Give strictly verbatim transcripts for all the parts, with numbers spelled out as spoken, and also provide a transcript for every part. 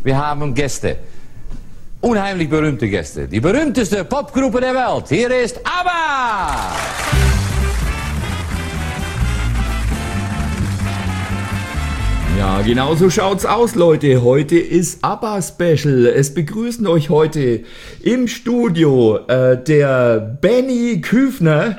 Wir haben Gäste. Unheimlich berühmte Gäste. Die berühmteste Popgruppe der Welt. Hier ist ABBA! Ja, genau so schaut's aus, Leute. Heute ist ABBA-Special. Es begrüßen euch heute im Studio äh, der Benny Küfner.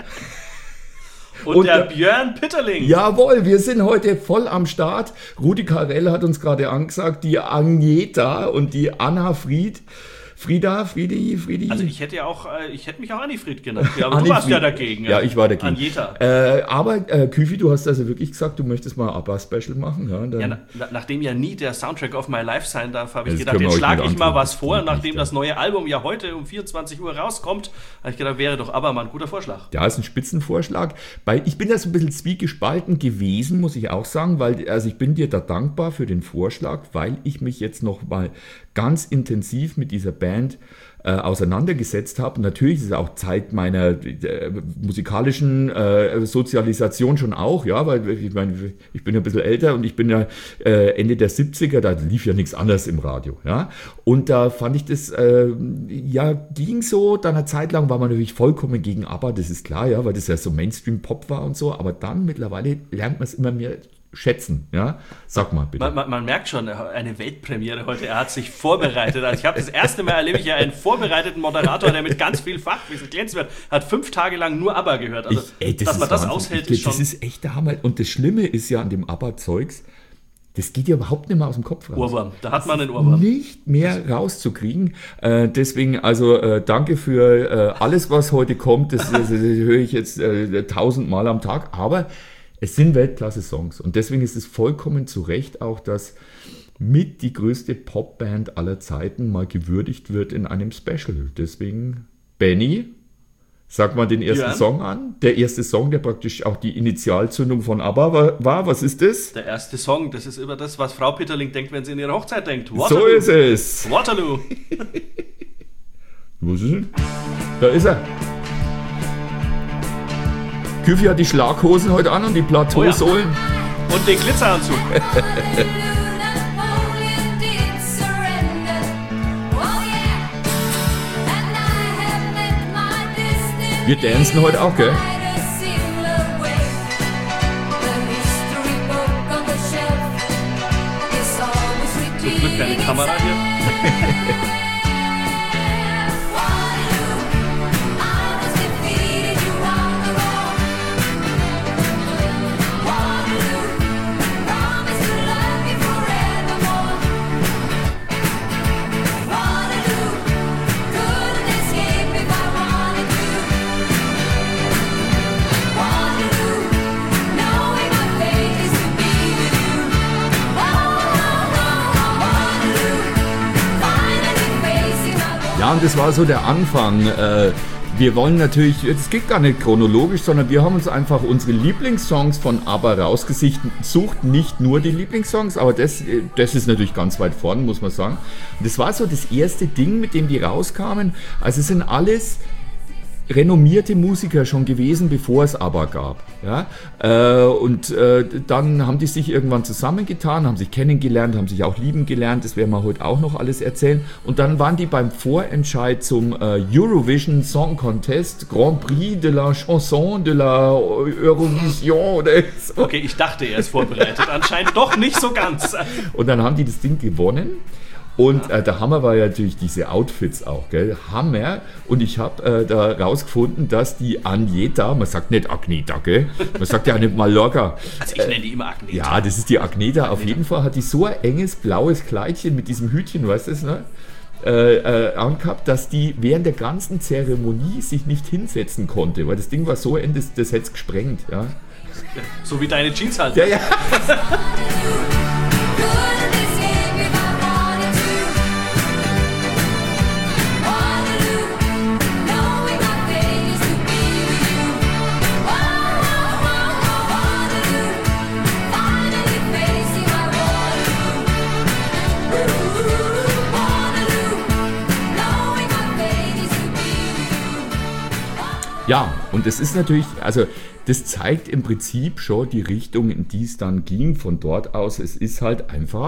Und, und der Björn Pitterling. Jawohl, wir sind heute voll am Start. Rudi Carell hat uns gerade angesagt, die Agneta und die Anna Fried. Frieda, Friedi, Friedi. Also ich hätte ja auch, ich hätte mich auch Annifried genannt. Ja, aber du warst ja dagegen. Ja, ich war dagegen. Agneta. Äh, aber äh, Küfi, du hast also wirklich gesagt, du möchtest mal ABBA-Special machen. Ja, dann ja na, nachdem ja nie der Soundtrack of My Life sein darf, habe ich das gedacht, jetzt schlage ich mal antun. was vor. Nachdem das neue Album ja heute um vierundzwanzig Uhr rauskommt, habe ich gedacht, wäre doch ABBA mal ein guter Vorschlag. Ja, ist ein Spitzenvorschlag. Weil ich bin da so ein bisschen zwiegespalten gewesen, muss ich auch sagen, weil also ich bin dir da dankbar für den Vorschlag, weil ich mich jetzt noch mal ganz intensiv mit dieser Band Äh, auseinandergesetzt habe. Natürlich ist es auch Zeit meiner äh, musikalischen äh, Sozialisation schon auch, ja, weil ich meine, ich bin ja ein bisschen älter und ich bin ja äh, Ende der siebziger, da lief ja nichts anderes im Radio, ja. Und da fand ich das, äh, ja, ging so, dann eine Zeit lang war man natürlich vollkommen gegen ABBA, das ist klar, ja, weil das ja so Mainstream-Pop war und so, aber dann mittlerweile lernt man es immer mehr schätzen, ja? Sag mal bitte. Man, man, man merkt schon, eine Weltpremiere heute, er hat sich vorbereitet. Also ich habe das erste Mal erlebe ich ja einen vorbereiteten Moderator, der mit ganz viel Fachwissen glänzen wird, hat fünf Tage lang nur ABBA gehört. Also, ich, ey, das dass man das Wahnsinn. aushält, ich, ist schon... Das ist echt der Hammer. Und das Schlimme ist ja an dem ABBA-Zeugs, das geht ja überhaupt nicht mehr aus dem Kopf raus. Ohrwurm, da hat man einen Ohrwurm. Nicht mehr rauszukriegen. Äh, deswegen, also äh, danke für äh, alles, was heute kommt. Das, das, das höre ich jetzt äh, tausendmal am Tag. Aber es sind Weltklasse-Songs. Und deswegen ist es vollkommen zu Recht auch, dass mit die größte Popband aller Zeiten mal gewürdigt wird in einem Special. Deswegen, Benny, sag mal den ersten Björn? Song an. Der erste Song, der praktisch auch die Initialzündung von ABBA war. war. Was ist das? Der erste Song, das ist über das, was Frau Pitterling denkt, wenn sie in ihre Hochzeit denkt. Waterloo. So ist es. Waterloo. Wo ist er? Da ist er. Küfi hat die Schlaghosen heute an und die Plateausohlen. Oh ja. Und den Glitzeranzug. Wir dancen heute auch, gell? Zum Glück keine Kamera hier. Ja, und das war so der Anfang. Wir wollen natürlich, es geht gar nicht chronologisch, sondern wir haben uns einfach unsere Lieblingssongs von ABBA rausgesucht. Nicht nur die Lieblingssongs, aber das, das ist natürlich ganz weit vorne, muss man sagen. Und das war so das erste Ding, mit dem die rauskamen. Also es sind alles renommierte Musiker schon gewesen, bevor es ABBA gab. Ja? Äh, und äh, dann haben die sich irgendwann zusammengetan, haben sich kennengelernt, haben sich auch lieben gelernt, das werden wir heute auch noch alles erzählen. Und dann waren die beim Vorentscheid zum äh, Eurovision Song Contest, Grand Prix de la Chanson de la Eurovision oder so. Okay, ich dachte, er ist vorbereitet, anscheinend doch nicht so ganz. Und dann haben die das Ding gewonnen. Und äh, der Hammer war ja natürlich diese Outfits auch, gell? Hammer. Und ich habe äh, da rausgefunden, dass die Agneta, man sagt nicht Agneta, gell? Man sagt ja nicht Mallorca. Also ich nenne die immer Agneta. Ja, das ist die Agneta. Auf jeden Fall hat die so ein enges blaues Kleidchen mit diesem Hütchen, weißt du das, ne? Äh, äh, angehabt, dass die während der ganzen Zeremonie sich nicht hinsetzen konnte, weil das Ding war so eng, das, das hätte es gesprengt. Ja? So wie deine Jeans halt. Ja, ja. Ja, und das ist natürlich, also das zeigt im Prinzip schon die Richtung, in die es dann ging von dort aus. Es ist halt einfach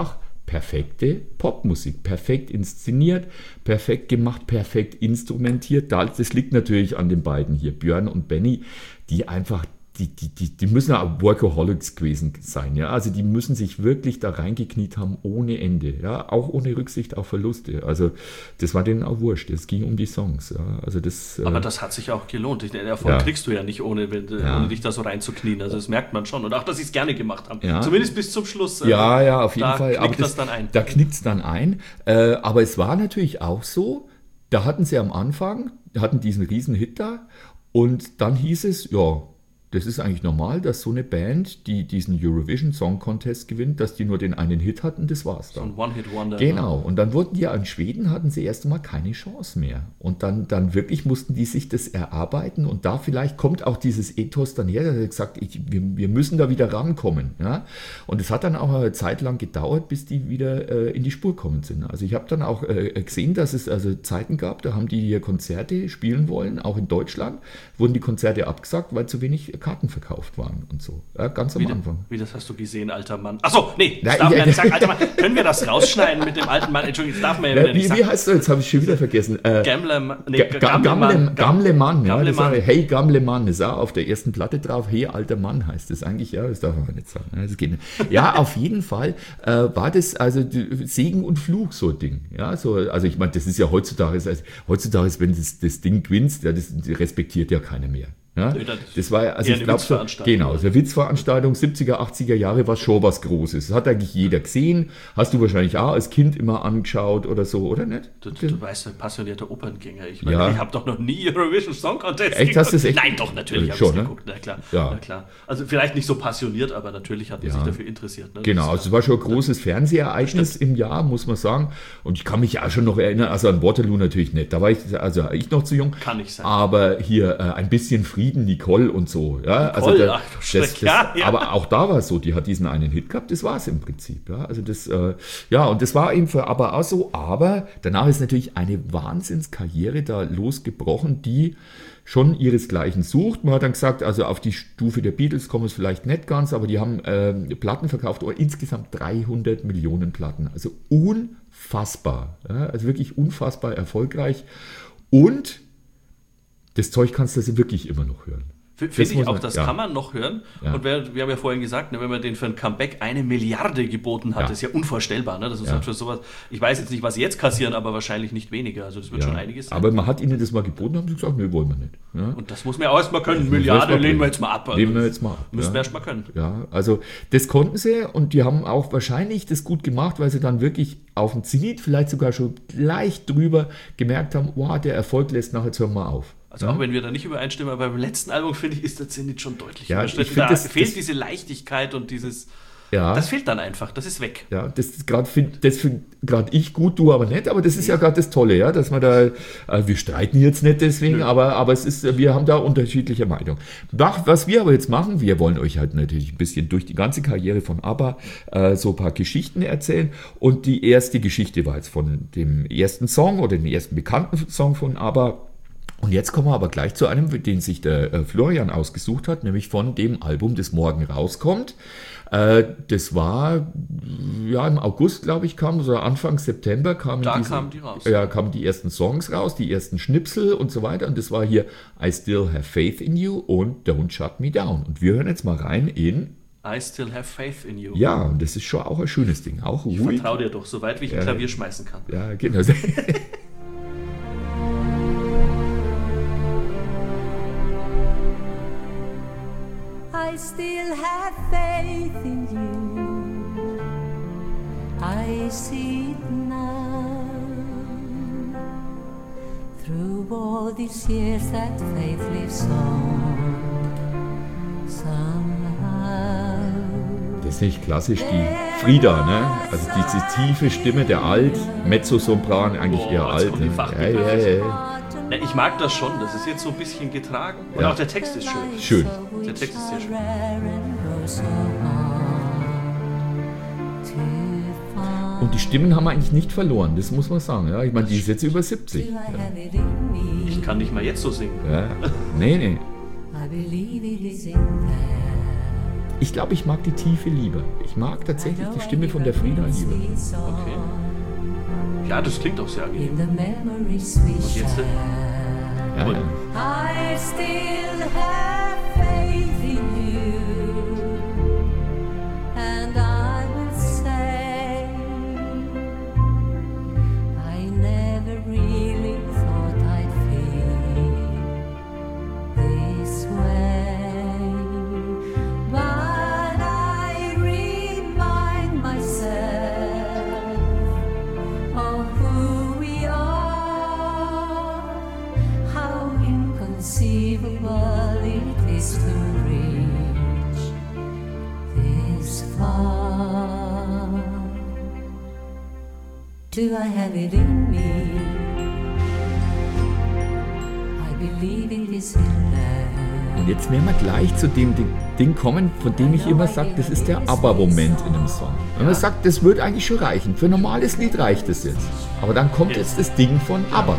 perfekte Popmusik, perfekt inszeniert, perfekt gemacht, perfekt instrumentiert. Das liegt natürlich an den beiden hier, Björn und Benny, die einfach, die, die, die, die müssen ja Workaholics gewesen sein. Ja? Also die müssen sich wirklich da reingekniet haben ohne Ende, ja? Auch ohne Rücksicht auf Verluste. Also das war denen auch wurscht, es ging um die Songs. Ja? Also das, Aber äh, das hat sich auch gelohnt. Den Erfolg ja. kriegst du ja nicht, ohne, wenn, Ja. ohne dich da so reinzuknien. Also das merkt man schon. Und auch, dass sie es gerne gemacht haben. Ja. Zumindest bis zum Schluss. äh, Ja, ja, auf jeden da Fall. knickt das dann ein. Da knickt es dann ein. Äh, aber es war natürlich auch so, da hatten sie am Anfang, hatten diesen riesen Hit da und dann hieß es, ja, das ist eigentlich normal, dass so eine Band, die diesen Eurovision Song Contest gewinnt, dass die nur den einen Hit hatten, das war's So dann. ein One-Hit-Wonder. Genau, und dann wurden die ja in Schweden, hatten sie erst einmal keine Chance mehr. Und dann, dann wirklich mussten die sich das erarbeiten und da vielleicht kommt auch dieses Ethos dann her, der hat gesagt, ich, wir, wir müssen da wieder rankommen. Ja? Und es hat dann auch eine Zeit lang gedauert, bis die wieder äh, in die Spur gekommen sind. Also ich habe dann auch äh, gesehen, dass es also Zeiten gab, da haben die hier Konzerte spielen wollen, auch in Deutschland, wurden die Konzerte abgesagt, weil zu wenig Karten verkauft waren und so. Ja, ganz am Wie, Anfang. wie das hast du gesehen, alter Mann? Achso, nee, das Nein, darf ja, man nicht ja. sagen, alter Mann. Können wir das rausschneiden mit dem alten Mann? Entschuldigung, das darf man ja wieder Ja, nicht wie, sagen. wie heißt du? Jetzt habe ich schon wieder vergessen. Äh, Gamle, nee, Ga- Ga- Gamle, Gamle Mann, ja, Gamle das Mann. war, hey Gamle Mann, ist auch auf der ersten Platte drauf, hey alter Mann heißt das eigentlich, ja, das darf man nicht sagen. Ja, das geht nicht. Ja, auf jeden Fall äh, war das also die- Segen und Fluch so ein Ding. Ja, so, also ich meine, das ist ja heutzutage, also heutzutage ist, wenn das, das Ding gewinnst, ja, das respektiert ja keiner mehr. Ja, Nee, das das war ja, also eher ich eine glaube so, Witzveranstaltung. genau, so eine Witzveranstaltung, siebziger, achtziger Jahre war schon was Großes. Das hat eigentlich jeder gesehen. Hast du wahrscheinlich auch als Kind immer angeschaut oder so, oder nicht? Du, du weißt, ein passionierter Operngänger. Ich meine, Ja. ich habe doch noch nie Eurovision Song Contest Echt? geguckt. Hast du es echt? Nein, doch, natürlich Äh, habe ich schon, es ne? geguckt. Na klar, Ja. na klar. Also vielleicht nicht so passioniert, aber natürlich hat man Ja. sich dafür interessiert. Ne? Genau, Das also ist es war schon ein großes Fernsehereignis im Jahr, muss man sagen. Und ich kann mich auch schon noch erinnern, also an Waterloo natürlich nicht. Da war ich, also ich noch zu jung. Kann nicht sein. Aber hier äh, ein bisschen Frieden, Nicole und so. Ja, Nicole, also da, ach du Schreck, ja, ja. Aber auch da war es so, die hat diesen einen Hit gehabt, das war es im Prinzip. Ja, also das, äh, ja, und das war eben für aber auch so. Aber danach ist natürlich eine Wahnsinnskarriere da losgebrochen, die schon ihresgleichen sucht. Man hat dann gesagt, also auf die Stufe der Beatles kommen es vielleicht nicht ganz, aber die haben äh, Platten verkauft, oder insgesamt dreihundert Millionen Platten. Also unfassbar. Ja, also wirklich unfassbar erfolgreich. Und das Zeug kannst du also wirklich immer noch hören. F- Das Finde ich muss auch, man- das ja. kann man noch hören. Ja. Und wer, wir haben ja vorhin gesagt, ne, wenn man den für ein Comeback eine Milliarde geboten hat, Ja. ist ja unvorstellbar. Ne? Das ist Ja. halt für sowas. Ich weiß jetzt nicht, was sie jetzt kassieren, aber wahrscheinlich nicht weniger. Also das wird Ja. schon einiges sein. Aber man hat ihnen das mal geboten, haben sie gesagt, nee, wollen wir nicht. Ja? Und das muss man auch erstmal können. Das muss Milliarde man lehnen wir können. jetzt mal ab. Also Nehmen wir jetzt mal ab, Müssen ja. wir erst mal können. Ja, also das konnten sie und die haben auch wahrscheinlich das gut gemacht, weil sie dann wirklich auf dem Zenit, vielleicht sogar schon leicht drüber, gemerkt haben, wow, der Erfolg lässt nachher, jetzt hören wir auf. Also auch wenn wir da nicht übereinstimmen, aber beim letzten Album, finde ich, ist der Zenit schon deutlich Ja, überschritten. ich find Da das- fehlt das- diese Leichtigkeit und dieses... Ja. Das fehlt dann einfach, das ist weg. Ja, das ist gerade find, das finde gerade ich gut, du aber nicht, aber das ist ja gerade das Tolle, ja, dass man da, äh, wir streiten jetzt nicht deswegen, aber, aber es ist, wir haben da unterschiedliche Meinungen. Was, was wir aber jetzt machen, wir wollen euch halt natürlich ein bisschen durch die ganze Karriere von ABBA äh, so ein paar Geschichten erzählen und die erste Geschichte war jetzt von dem ersten Song oder dem ersten bekannten Song von ABBA. Und jetzt kommen wir aber gleich zu einem, den sich der äh, Florian ausgesucht hat, nämlich von dem Album, das morgen rauskommt. Äh, das war, ja, im August, glaube ich, kam, oder Anfang September kamen Da diese, kamen die raus. Ja, kamen die ersten Songs raus, die ersten Schnipsel und so weiter. Und das war hier I Still Have Faith in You und Don't Shut Me Down. Und wir hören jetzt mal rein in, I still have faith in you. ja, und das ist schon auch ein schönes Ding, auch Ich ruhig. vertraue dir doch, so weit wie ich ein Ja. Klavier schmeißen kann. Ja, genau. I still have faith in you. I see it now. Through all these years that faith lives on. Somehow. Das ist nicht klassisch die Frieda, ne? Also diese tiefe Stimme, der Alt, Mezzosopran, eigentlich Boah, eher jetzt alt. kommen die Ne? Ja, Fachbegriffe. ja, ja. Ja, ich mag das schon, das ist jetzt so ein bisschen getragen. Und Ja. auch der Text ist schön. Schön. Der Text ist sehr schön. Und die Stimmen haben wir eigentlich nicht verloren, das muss man sagen. Ja? Ich meine, die ist jetzt über siebzig. Ja. Ich kann nicht mal jetzt so singen. Ja. Nee, nee. I believe it is in there. ich glaube, ich mag die Tiefe lieber. Ich mag tatsächlich die Stimme von der Frieda lieber. Okay. Ja, das klingt auch sehr angenehm. In the memories we Und jetzt, share. Ja, ja. I still have faith in you, and I will say I never really thought I'd feel this way, but I remind myself of who we are, how inconceivable it is to reach this far. Do I have it in me? I believe it is in there. Und jetzt werden wir gleich zu dem Ding kommen, von dem ich immer sage, das ist der ABBA-Moment in einem Song. Wenn man sagt, das wird eigentlich schon reichen. Für ein normales Lied reicht es jetzt. Aber dann kommt jetzt das Ding von ABBA.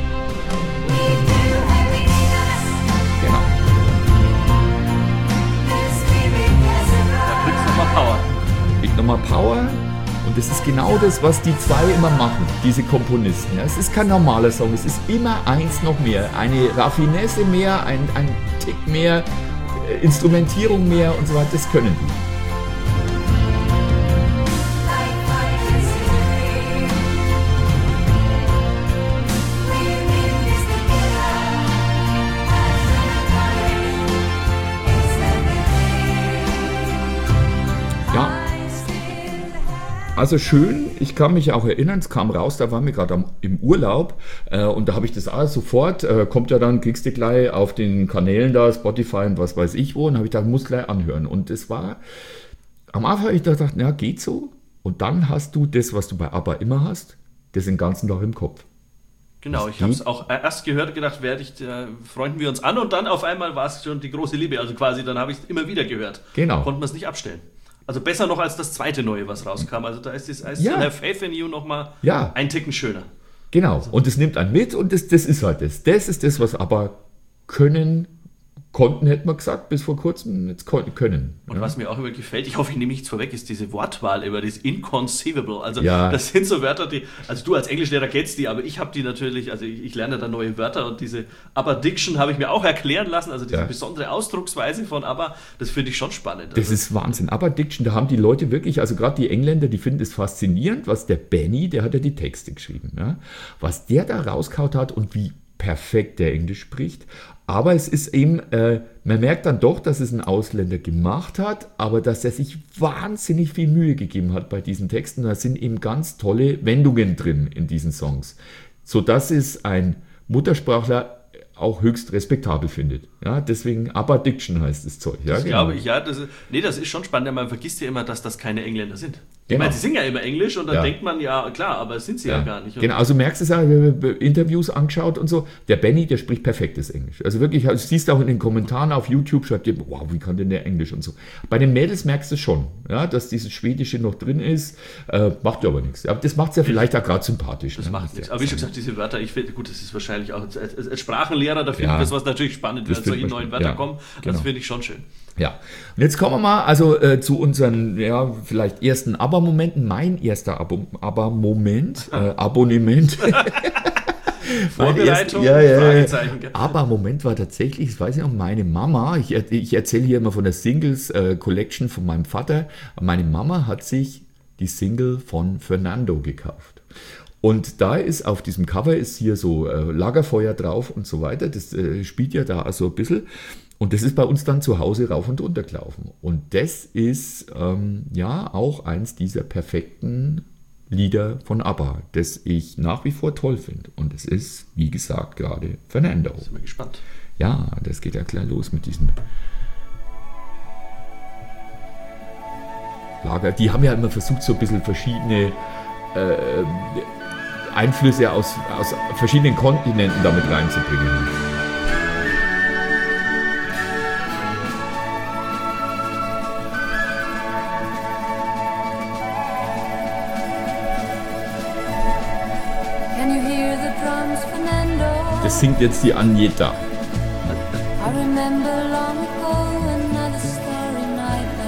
Genau. Da kriegst du nochmal Power. Kriegt nochmal Power. Und das ist genau das, was die zwei immer machen, diese Komponisten. Ja, es ist kein normaler Song, es ist immer eins noch mehr. Eine Raffinesse mehr, ein, ein Tick mehr, äh, Instrumentierung mehr und so weiter. Das können die. Ja. Also schön, ich kann mich auch erinnern, es kam raus, da waren wir gerade im Urlaub äh, und da habe ich das alles sofort, äh, kommt ja dann, kriegst du gleich auf den Kanälen da, Spotify und was weiß ich wo, und habe ich gedacht, muss gleich anhören. Und das war, am Anfang habe ich gedacht, ja, geht so. Und dann hast du das, was du bei ABBA immer hast, das den ganzen Tag im Kopf. Genau, ich habe es auch erst gehört, gedacht, werde ich, äh, freunden wir uns an, und dann auf einmal war es schon die große Liebe, also quasi, dann habe ich es immer wieder gehört. Genau. Konnte man es nicht abstellen. Also besser noch als das zweite Neue, was rauskam. Also da ist das I Ja. Still Have Faith in You nochmal Ja. ein Ticken schöner. Genau, und das nimmt einen mit und das, das ist halt das. Das ist das, was ABBA können, konnten, hätte man gesagt, bis vor kurzem, jetzt kon- können. Und ja. was mir auch immer gefällt, ich hoffe, ich nehme nichts vorweg, ist diese Wortwahl über das Inconceivable. Also Ja. das sind so Wörter, die, also du als Englischlehrer kennst die, aber ich habe die natürlich, also ich, ich lerne da neue Wörter, und diese ABBA-Diction habe ich mir auch erklären lassen, also diese Ja. besondere Ausdrucksweise von ABBA, das finde ich schon spannend. Das Also, ist Wahnsinn. Aber Diction, da haben die Leute wirklich, also gerade die Engländer, die finden es faszinierend, was der Benny, der hat ja die Texte geschrieben, ja, was der da rauskaut hat und wie perfekt der Englisch spricht. Aber es ist eben, äh, man merkt dann doch, dass es ein Ausländer gemacht hat, aber dass er sich wahnsinnig viel Mühe gegeben hat bei diesen Texten. Da sind eben ganz tolle Wendungen drin in diesen Songs, sodass es ein Muttersprachler auch höchst respektabel findet. Ja, deswegen ABBA Diction heißt das Zeug. Ja, das genau. glaube ich, ja. Das ist, nee, das ist schon spannend. Man vergisst ja immer, dass das keine Engländer sind. Ich Genau. meine, sie singen ja immer Englisch, und dann Ja. denkt man, ja klar, aber das sind sie ja, gar nicht. Und Genau, also merkst du es ja, Interviews angeschaut und so, der Benny, der spricht perfektes Englisch. Also wirklich, also siehst du auch in den Kommentaren auf YouTube, schreibt dir, wow, wie kann denn der Englisch und so. Bei den Mädels merkst du schon, ja, dass dieses Schwedische noch drin ist, äh, macht ja aber nichts. Aber das macht es ja vielleicht auch gerade sympathisch. Das ne? macht nichts. Aber wie schon gesagt, diese Wörter, ich finde, gut, das ist wahrscheinlich auch als, als Sprachenlehrer, da finde Ja. ich das was natürlich spannend, Das wenn solche findet man neuen spannend, Wörter ja. kommen. Genau. Das finde ich schon schön. Ja, und jetzt kommen wir mal also äh, zu unseren, ja, vielleicht ersten ABBA-Momenten. Mein erster Abo- ABBA-Moment, äh, Abonnement. Vorbereitung, ja, ja, ja. Fragezeichen. gell? ABBA-Moment war tatsächlich, das weiß ich noch, meine Mama, ich, er- ich erzähle hier immer von der Singles-Collection von meinem Vater. Meine Mama hat sich die Single von Fernando gekauft. Und da ist auf diesem Cover ist hier so äh, Lagerfeuer drauf und so weiter. Das äh, spielt ja da so ein bisschen. Und das ist bei uns dann zu Hause rauf und runter gelaufen. Und das ist ähm, ja auch eins dieser perfekten Lieder von ABBA, das ich nach wie vor toll finde. Und es ist, wie gesagt, gerade Fernando. Sind wir gespannt. Ja, das geht ja klar los mit diesen Lager. Die haben ja immer versucht, so ein bisschen verschiedene äh, Einflüsse aus, aus verschiedenen Kontinenten damit reinzubringen. Can you hear the drums, Fernando? Das singt jetzt die Agneta. I remember long ago another starry night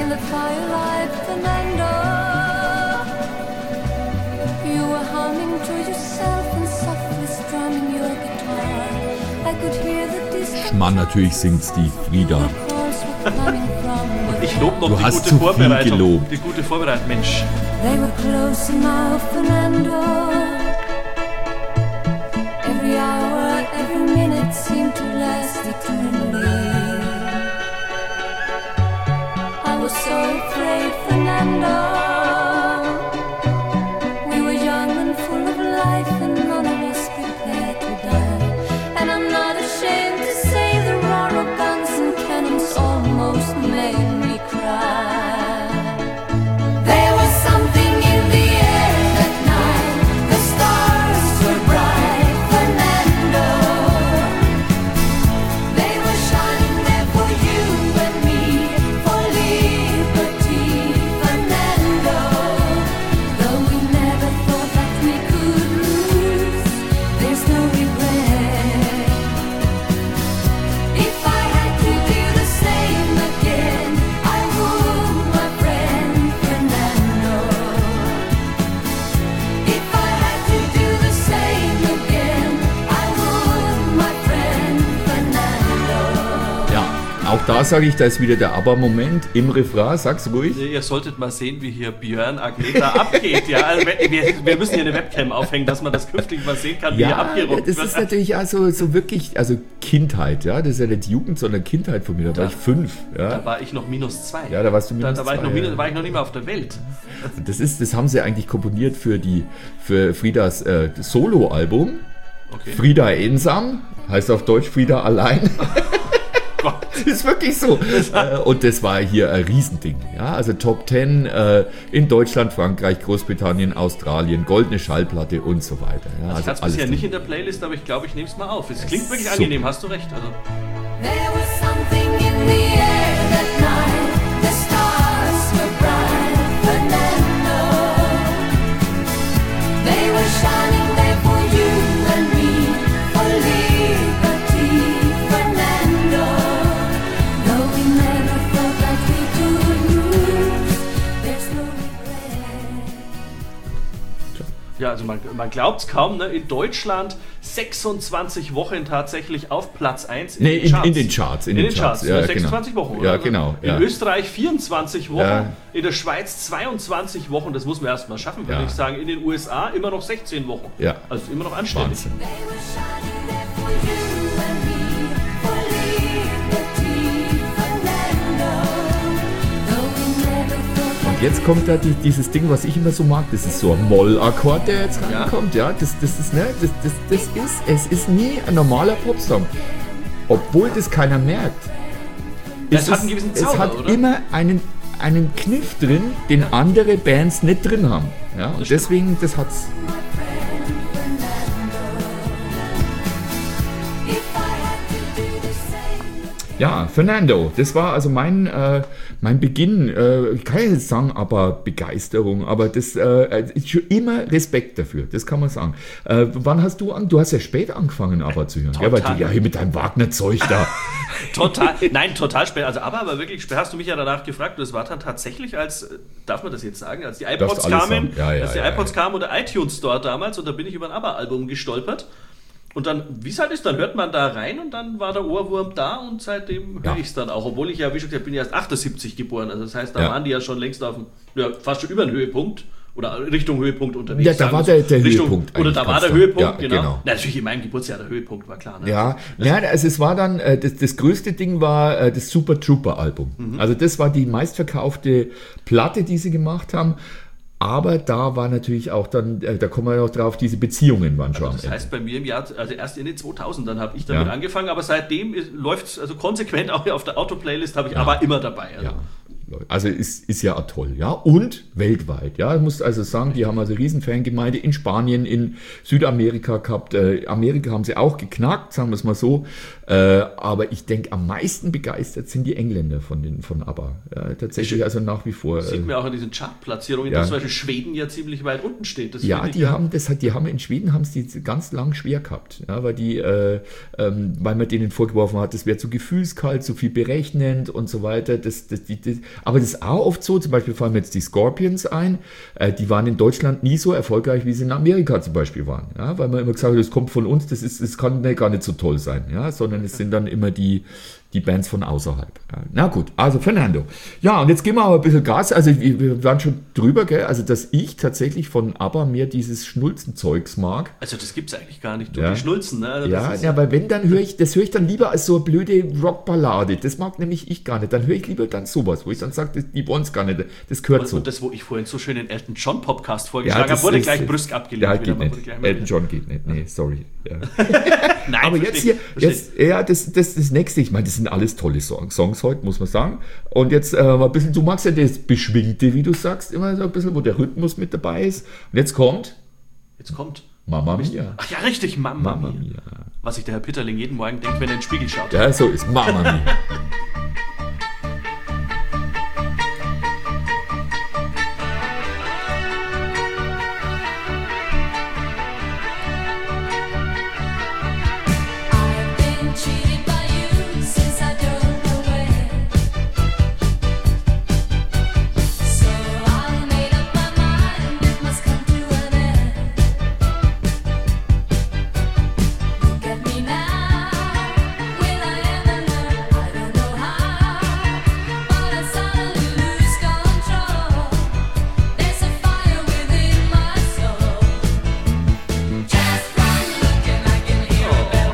in the firelight, Fernando. You were humming to yourself and softly strumming your guitar. I could hear the distant Mann, natürlich singt's die Frieda. calls were coming from the Ich lobe noch Du die hast gute zu viel Vorbereitung. gelobt. Die gute Vorbereitung, Mensch. They were close now, Fernando. Every hour, every minute seemed to last eternally. I was so afraid, Fernando. We were young and full of life, and none of us prepared to die. And I'm not ashamed to say the roar of guns and cannons almost made me cry. There was something in the air that night. The stars were bright, Fernando. They were shining there for you and me, for liberty, Fernando. Though we never thought that we could lose, there's no regret. If I had to do the same again, I would, my friend Fernando. If I had to do the same again, I would, my friend Fernando. Ja, auch da sage ich, da ist wieder der ABBA-Moment im Refrain. Sag's ruhig. Ihr solltet mal sehen, wie hier Björn Agneta abgeht. Ja, also wir, wir müssen hier eine Webcam aufhängen, dass man das künftig mal sehen kann, wie hier Ja, abgerockt das wird. ist natürlich also so wirklich, also Kindheit, ja. Das ist ja nicht Jugend, sondern Kindheit von mir. Da war ich fünf, ja. Da war ich noch minus zwei. Ja, da warst du minus da, da war ich zwei, noch minus, ja. war ich noch nicht mehr auf der Welt. Das ist, das haben sie eigentlich komponiert für die, für Friedas äh, Solo-Album. Okay. Frieda einsam, heißt auf Deutsch Frieda allein. Gott. Ist wirklich so. Äh, Und das war hier ein Riesending. Ja, also Top Ten äh, in Deutschland, Frankreich, Großbritannien, Australien, goldene Schallplatte und so weiter. Ja, Ich also hatte es alles bisher drin. nicht in der Playlist, aber ich glaube, ich nehme es mal auf. Es klingt wirklich Super. angenehm, hast du recht. Also, There was something in the air that night. The stars were bright, Fernando. They were shining there for you and me, for liberty, Fernando. Though we never thought that we could lose, there's no regret. ja, also man, man glaubt es kaum, ne? In Deutschland sechsundzwanzig Wochen tatsächlich auf Platz eins in, Nee, den, in, Charts. in den Charts. In, In den den Charts, ja, ne? genau. sechsundzwanzig Wochen, oder? Ja, Also genau. In Ja. Österreich vierundzwanzig Wochen, Ja. in der Schweiz zweiundzwanzig Wochen, das muss man erst mal schaffen, würde Ja. ich sagen. In den U S A immer noch sechzehn Wochen. Ja. Also immer noch anständig. Wahnsinn. They were shining there for you and me, for liberty, Fernando. Though we never thought that Und jetzt kommt da die, dieses Ding, was ich immer so mag. Das ist so ein Moll-Akkord, der jetzt Ja. reinkommt. Ja, das, das ist, ne, das, das, das ist, es ist nie ein normaler Popsong. Obwohl das keiner merkt. Es ist hat einen gewissen es Zauber, hat oder? immer einen, einen Kniff drin, den andere Bands nicht drin haben. Ja, und deswegen, das hat's. if I had to do the same. Ja, Fernando, das war also mein, äh, mein Beginn, äh, ich kann ja jetzt sagen, aber Begeisterung, aber das äh, ist schon immer Respekt dafür, das kann man sagen. Äh, wann hast du an? Du hast ja spät angefangen, aber zu hören. Ja, weil du Total. ja hier mit deinem Wagner-Zeug da. Total, nein, total spät. Also aber, aber wirklich spät. Hast du mich ja danach gefragt. Das war dann tatsächlich als, darf man das jetzt sagen, als die iPods Darfst alles kamen, sagen. Ja, ja, als die ja, iPods ja. kamen und der iTunes Store damals und da bin ich über ein ABBA-Album gestolpert. Und dann, wie es halt ist, dann hört man da rein und dann war der Ohrwurm da und seitdem Ja. höre ich es dann auch. Obwohl ich ja, wie schon gesagt, bin ja erst achtundsiebzig geboren. Also das heißt, da Ja. waren die ja schon längst auf dem, ja, fast schon über den Höhepunkt. Oder Richtung Höhepunkt unterwegs. Ja, da sagen war wir so. der- der Richtung, Höhepunkt Oder eigentlich, da war kannst der du- Höhepunkt, ja, genau. genau. Na, natürlich in meinem Geburtsjahr der Höhepunkt, war klar. Ne? Ja, ja, also es war dann, äh, das, das größte Ding war äh, das Super Trooper Album. Mhm. Also das war die meistverkaufte Platte, die sie gemacht haben. Aber da war natürlich auch dann, äh, da kommen wir noch drauf, diese Beziehungen waren schon am Das Ende. heißt, bei mir im Jahr, also erst in den zweitausendern habe ich damit Ja. angefangen, aber seitdem läuft es also konsequent auch auf der Auto-Playlist, habe ich aber immer dabei. Also. Ja. Also ist, ist ja toll, ja. Und weltweit, ja. Ich muss also sagen, die haben also riesen Fangemeinde in Spanien, in Südamerika gehabt. Äh, Amerika haben sie auch geknackt, sagen wir es mal so. Äh, aber ich denke, am meisten begeistert sind die Engländer von, den, von ABBA. Ja, tatsächlich also nach wie vor. Sieht Äh, man auch an diesen Chart-Platzierungen, Ja. dass zum Beispiel Schweden ja ziemlich weit unten steht. Das ja, finde ich die haben das hat, die haben in Schweden haben es die ganz lang schwer gehabt, ja, weil die, äh, ähm, weil man denen vorgeworfen hat, das wäre zu gefühlskalt, zu viel berechnend und so weiter. Das, das, die, das, Aber das ist auch oft so, zum Beispiel fallen mir jetzt die Scorpions ein, äh, die waren in Deutschland nie so erfolgreich, wie sie in Amerika zum Beispiel waren. Ja? Weil man immer gesagt hat, das kommt von uns, das, ist, das kann nee, gar nicht so toll sein. Ja? Sondern es sind dann immer die, die Bands von außerhalb. Ja? Na gut, also Fernando. Ja, und jetzt geben wir aber ein bisschen Gas. Also wir, wir waren schon drüber, gell? Also dass ich tatsächlich von ABBA mehr dieses Schnulzenzeugs mag. Also das gibt's eigentlich gar nicht, du, Ja. die Schnulzen. Ne? Also Ja, das ist- ja, weil wenn, dann höre ich, das höre ich dann lieber als so eine blöde Rockballade. Das mag nämlich ich gar nicht. Dann höre ich lieber dann sowas, wo ich dann sage, das- die wollen es gar nicht. Das gehört Und, so. und das, wo ich vorhin so schön den Elton John Podcast vorgeschlagen das habe, wurde ist- gleich brüsk abgelehnt. Ja, wieder. geht Man nicht. wurde gleich mal Elton wieder- John geht nicht. Nee, sorry. Ja. Nein, Aber jetzt verstehe, hier, verstehe. jetzt, ja, das, das, das nächste, ich meine, das sind alles tolle Songs, Songs heute, muss man sagen. Und jetzt äh, mal ein bisschen, du magst ja das Beschwingte, wie du sagst, immer so ein bisschen, wo der Rhythmus mit dabei ist. Und jetzt kommt Jetzt kommt. Mamma Mia. Ach ja, richtig, Mama, Mamma Mia. Mia. Was sich der Herr Pitterling jeden Morgen denkt, wenn er in den Spiegel schaut. Ja, so ist Mamma Mia. I've been cheated by you since I don't know when. So I made up my mind it must come to an end. Look at me now, will I ever learn? I don't know how, but I suddenly lose control. There's a fire within my soul. Just from looking, I can hear a bell.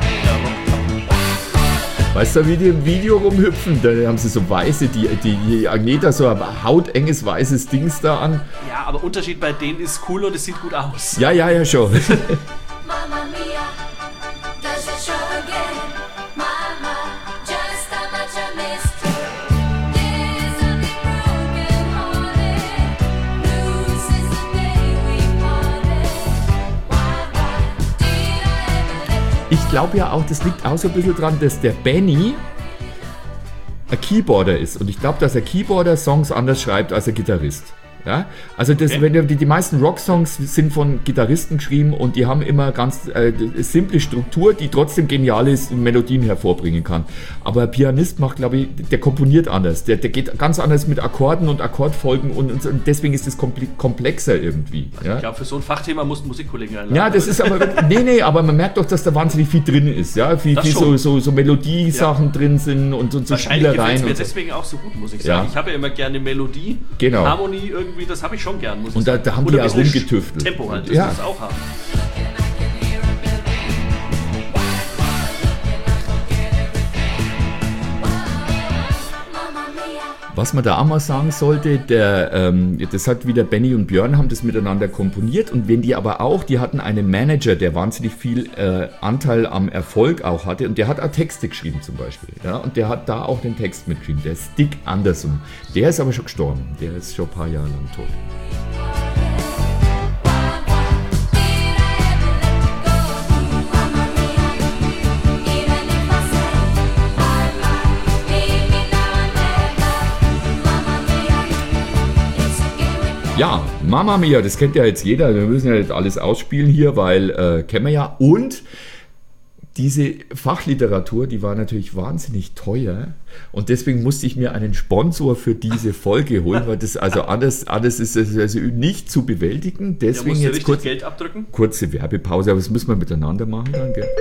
Weißt du, wie die im Video rumhüpfen? Da haben sie so weiße, die, die, die Agneta so ein hautenges weißes Dings da an. Ja, aber Unterschied bei denen ist cool und es sieht gut aus. Ja, ja, ja, schon. Mamma Mia, does it show again? Mama, just how much I missed her. There's something broken hearted, blue since the day we parted. Why, why did I ever let you Ich glaube ja auch, das liegt auch so ein bisschen dran, dass der Benny ein Keyboarder ist. Und ich glaube, dass ein Keyboarder Songs anders schreibt als ein Gitarrist. Ja? Also das, Okay. wenn du- die, die meisten Rocksongs sind von Gitarristen geschrieben und die haben immer ganz äh, simple Struktur, die trotzdem geniale Melodien hervorbringen kann. Aber ein Pianist macht, glaube ich, der komponiert anders. Der, der geht ganz anders mit Akkorden und Akkordfolgen und, und, und deswegen ist es komple- komplexer irgendwie. Ja? Ich glaube, für so ein Fachthema musst du Musikkollegen einladen. Ja, das ist aber wirklich- nee, nee, aber man merkt doch, dass da wahnsinnig viel drin ist, ja, viel, Das viel so, schon. so, so Melodiesachen drin sind und, und so Wahrscheinlich gefällt Spielereien es mir und so. deswegen auch so gut, muss ich Ja. sagen. Ich habe ja immer gerne Melodie, Genau. Harmonie irgendwie, das habe ich schon gern, muss ich Und da- sagen. da haben Oder die ein ja bisschen rumgetüftelt. Tempo halt, das Ja. muss es auch haben. Mamma Mia? Was man da auch mal sagen sollte, der, ähm, das hat wieder Benny und Björn haben das miteinander komponiert und wenn die aber auch, die hatten einen Manager, der wahnsinnig viel äh, Anteil am Erfolg auch hatte und der hat auch Texte geschrieben zum Beispiel, ja, und der hat da auch den Text mitgeschrieben, der ist Dick Anderson, der ist aber schon gestorben, der ist schon ein paar Jahre lang tot. Ja, Mamma Mia, das kennt ja jetzt jeder. Wir müssen ja nicht alles ausspielen hier, weil äh, kennen wir ja. Und diese Fachliteratur, die war natürlich wahnsinnig teuer. Und deswegen musste ich mir einen Sponsor für diese Folge holen, weil das also anders, anders ist das also nicht zu bewältigen. Der Deswegen muss dir jetzt richtig kurz, Geld abdrücken. kurze Werbepause, aber das müssen wir miteinander machen dann, gell?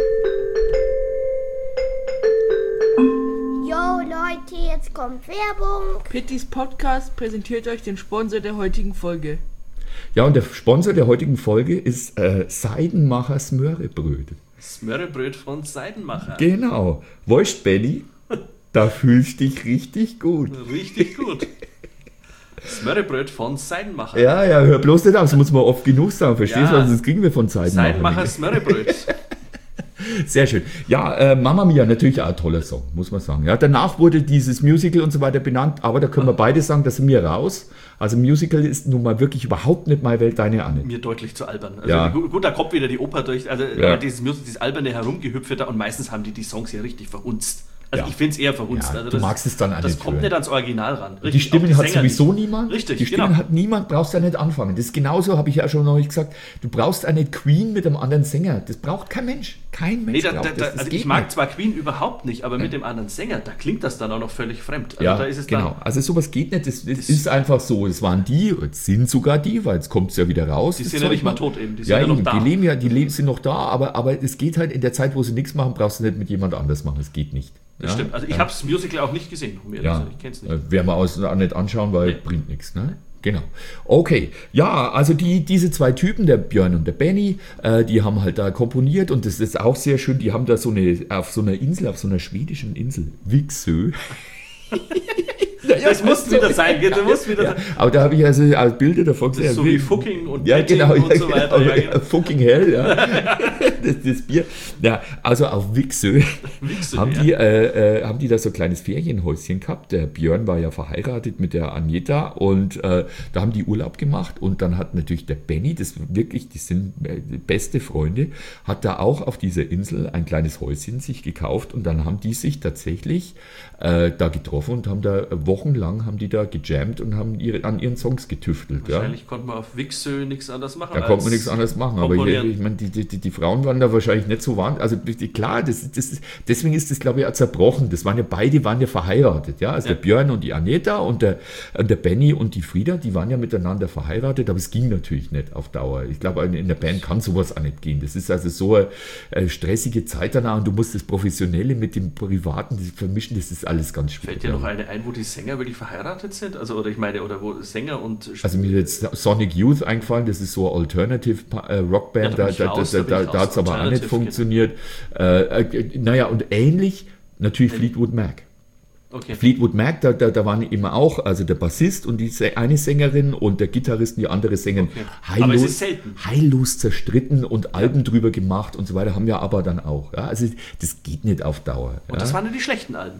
Jo Leute, jetzt kommt Werbung. Pittys Podcast präsentiert euch den Sponsor der heutigen Folge. Ja, und der Sponsor der heutigen Folge ist äh, Seidenmacher Smörebröt. Smörrebröt von Seidenmacher. Genau. Weißt, Benny, da fühlst du dich richtig gut. Richtig gut. Smörrebröt von Seidenmacher. Ja, ja, hör bloß nicht auf, das muss man oft genug sagen, verstehst du? Ja. Ja. Sonst kriegen wir von Seidenmacher. Seidenmacher nicht. Smörrebröt. Sehr schön. Ja, äh, Mamma Mia, natürlich auch ein toller Song, muss man sagen. Ja, danach wurde dieses Musical und so weiter benannt, aber da können wir beide sagen, da sind wir raus. Also Musical ist nun mal wirklich überhaupt nicht meine Welt, deine Anne. Mir deutlich zu albern. Also Ja. gut, gut, da kommt wieder die Oper durch. Also Ja. aber dieses, Musical, dieses alberne Herumgehüpfe da und meistens haben die die Songs ja richtig verhunzt. Also Ja. ich finde es eher verhunzt. Ja, also du magst es dann auch Das nicht kommt hören. nicht ans Original ran. Die Richtig, Stimmen auch hat Sänger sowieso nicht. niemand. Richtig, Die Stimmen genau. hat niemand, brauchst du ja nicht anfangen. Das ist genauso, habe ich ja schon noch nicht gesagt. Du brauchst eine Queen mit einem anderen Sänger. Das braucht kein Mensch. Kein kein Mensch Nee, da, glaubt da, das. da, Das also geht ich mag nicht. zwar Queen überhaupt nicht, aber mit dem anderen Sänger, da klingt das dann auch noch völlig fremd. Also Ja, da ist es genau. dann, Also sowas geht nicht. Das, das ist einfach so. Es waren die, es sind sogar die, weil jetzt kommt es ja wieder raus. die das sind ja Zeug nicht mal noch. tot eben, die sind Ja, ja, noch eben, da. die leben ja, die leben, sind noch da, aber, aber es geht halt in der Zeit, wo sie nichts machen, brauchst du nicht mit jemand anders machen. Es geht nicht. Das ja? stimmt. Also ich ja. habe das Musical auch nicht gesehen. Um ehrlich zu Ja, sein. Ich kenne es nicht. äh, werden wir uns auch nicht anschauen, weil Nee. bringt nichts. Ne? Genau. Okay. Ja, also die, diese zwei Typen, der Björn und der Benny, äh, die haben halt da komponiert und das ist auch sehr schön. Die haben da so eine, auf so einer Insel, auf so einer schwedischen Insel, Viksö. Naja, Das muss so- wieder sein, das muss wieder Ja, sein. aber da habe ich also als Bilder davon Das gesehen. ist so wie Fucking und ja, Betting genau, und ja, so weiter. Genau, Ja, genau. Fucking hell, ja. das, das Bier. Ja, also auf Viksö Viksö, haben, ja. die, äh, äh, haben die da so ein kleines Ferienhäuschen gehabt. Der Björn war ja verheiratet mit der Agneta und äh, da haben die Urlaub gemacht und dann hat natürlich der Benny, das wirklich, die sind äh, beste Freunde, hat da auch auf dieser Insel ein kleines Häuschen sich gekauft und dann haben die sich tatsächlich äh, da getroffen und haben da wochenlang haben die da gejammt und haben ihre, an ihren Songs getüftelt. Ja. Wahrscheinlich konnte man auf Viksö nichts anderes machen. Da als konnte man nichts anderes machen, aber hier, komponieren. ich meine, die, die, die Frauen waren da wahrscheinlich nicht so wahnsinnig, also die- klar, das, das, deswegen ist das, glaube ich, auch zerbrochen. Das waren ja beide, waren ja verheiratet, ja, also Ja. der Björn und die Agneta und der, und der Benny und die Frieda, die waren ja miteinander verheiratet, aber es ging natürlich nicht auf Dauer. Ich glaube, in der Band kann sowas auch nicht gehen. Das ist also so eine, eine stressige Zeit danach und du musst das Professionelle mit dem Privaten das vermischen, das ist alles ganz schwierig. Fällt dir noch eine ein, wo die Sänger wirklich verheiratet sind? Also, oder ich meine, oder wo Sänger und Also mir ist jetzt Sonic Youth eingefallen, das ist so eine Alternative äh, Rockband, Ja, da da, bin ich da, raus, da, da bin da, ich da hat es raus. aber auch nicht Alternative, funktioniert. Äh, äh, naja, und ähnlich natürlich Fleetwood Mac. okay. Fleetwood Mac, da, da, da waren immer auch, also der Bassist und die Sä- eine Sängerin und der Gitarrist und die andere Sängerin Okay. Aber es ist selten. heillos zerstritten und Alben drüber gemacht und so weiter, haben ja aber dann auch. Ja? Also das geht nicht auf Dauer. Und ja? das waren ja die schlechten Alben.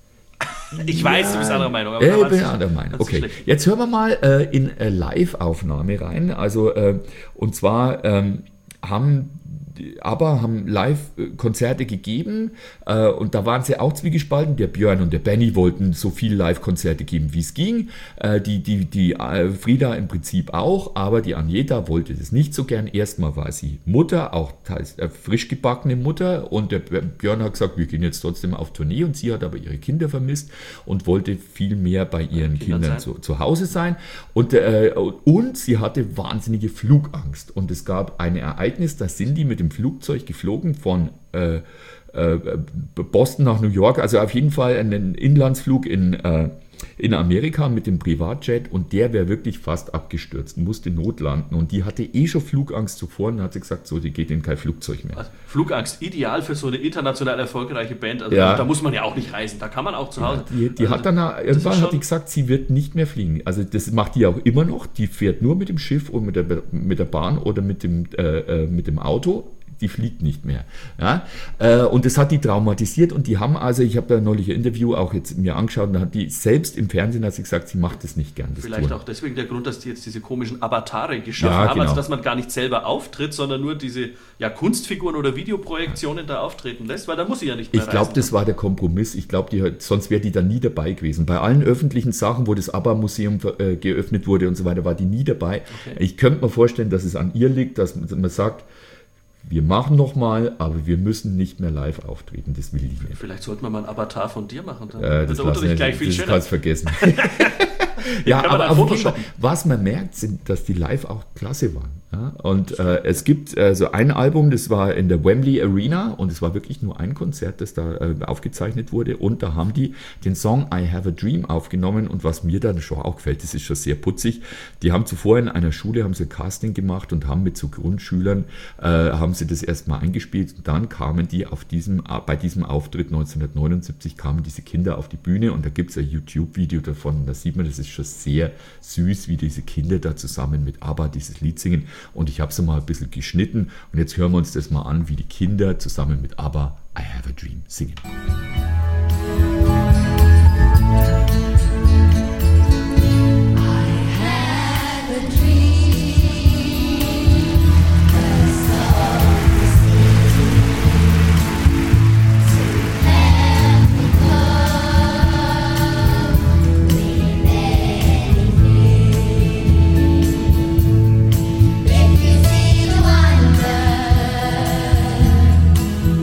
Ich weiß, du bist anderer Meinung. Aber Ja, da ich war's bin nicht- anderer Meinung. war's nicht Okay, schlecht. jetzt hören wir mal äh, in äh, Live-Aufnahme rein. Also, äh, und zwar ähm, haben die ABBA haben Live-Konzerte gegeben äh, und da waren sie auch zwiegespalten. Der Björn und der Benny wollten so viel Live-Konzerte geben, wie es ging. Äh, die die, die äh, Frieda im Prinzip auch, aber die Agneta wollte das nicht so gern. Erstmal war sie Mutter, auch teils, äh, frisch gebackene Mutter und der Björn hat gesagt, wir gehen jetzt trotzdem auf Tournee und sie hat aber ihre Kinder vermisst und wollte viel mehr bei ihren Kindern Kindern sein. zu, zu Hause sein und, äh, und sie hatte wahnsinnige Flugangst und es gab ein Ereignis, da sind die mit dem Flugzeug geflogen von äh, äh, Boston nach New York, also auf jeden Fall einen Inlandsflug in, äh, in Amerika mit dem Privatjet und der wäre wirklich fast abgestürzt, musste notlanden und die hatte eh schon Flugangst zuvor und dann hat sie gesagt, so, die geht in kein Flugzeug mehr. Also Flugangst, ideal für so eine international erfolgreiche Band. Also Ja. da muss man ja auch nicht reisen, da kann man auch zu Hause. Die, die also, hat dann auch- das irgendwann ist hat schon- die gesagt, sie wird nicht mehr fliegen. Also das macht die auch immer noch. Die fährt nur mit dem Schiff und mit der, mit der Bahn oder mit dem, äh, äh, mit dem Auto. Die fliegt nicht mehr. Ja? Äh, und das hat die traumatisiert und die haben also, ich habe da neulich ein Interview auch jetzt mir angeschaut und da hat die selbst im Fernsehen hat sie gesagt, sie macht das nicht gern. Das Vielleicht Touren. auch deswegen der Grund, dass die jetzt diese komischen Avatare geschaffen Ja, haben, genau. also dass man gar nicht selber auftritt, sondern nur diese ja, Kunstfiguren oder Videoprojektionen da auftreten lässt, weil da muss sie ja nicht mehr Ich glaube, reisen. das war der Kompromiss. Ich glaube, die hat- sonst wäre die da nie dabei gewesen. Bei allen öffentlichen Sachen, wo das ABBA-Museum äh, geöffnet wurde und so weiter, war die nie dabei. Okay. Ich könnte mir vorstellen, dass es an ihr liegt, dass man sagt, wir machen noch mal, aber wir müssen nicht mehr live auftreten. Das will ich nicht. Vielleicht sollten wir mal einen Avatar von dir machen. Dann Äh, wird das der lassen Unterricht wir- gleich viel das schöner. kannst vergessen. ja, kann man aber dann auf jeden Fall, photoshoppen. was man merkt, sind, dass die live auch klasse waren. Ja? Und äh, es gibt äh, so ein Album, das war in der Wembley Arena und es war wirklich nur ein Konzert, das da äh, aufgezeichnet wurde und da haben die den Song I Have a Dream aufgenommen und was mir dann schon auch gefällt, das ist schon sehr putzig, die haben zuvor in einer Schule haben sie ein Casting gemacht und haben mit so Grundschülern äh, haben sie das erstmal eingespielt und dann kamen die auf diesem, bei diesem Auftritt neunzehnhundertneunundsiebzig kamen diese Kinder auf die Bühne und da gibt es ein YouTube-Video davon und da sieht man, das ist schon sehr süß, wie diese Kinder da zusammen mit ABBA dieses Lied singen und ich habe es mal ein bisschen geschnitten und jetzt hören wir uns das mal an, wie die Kinder zusammen mit ABBA I Have a Dream singen. If you see the wonder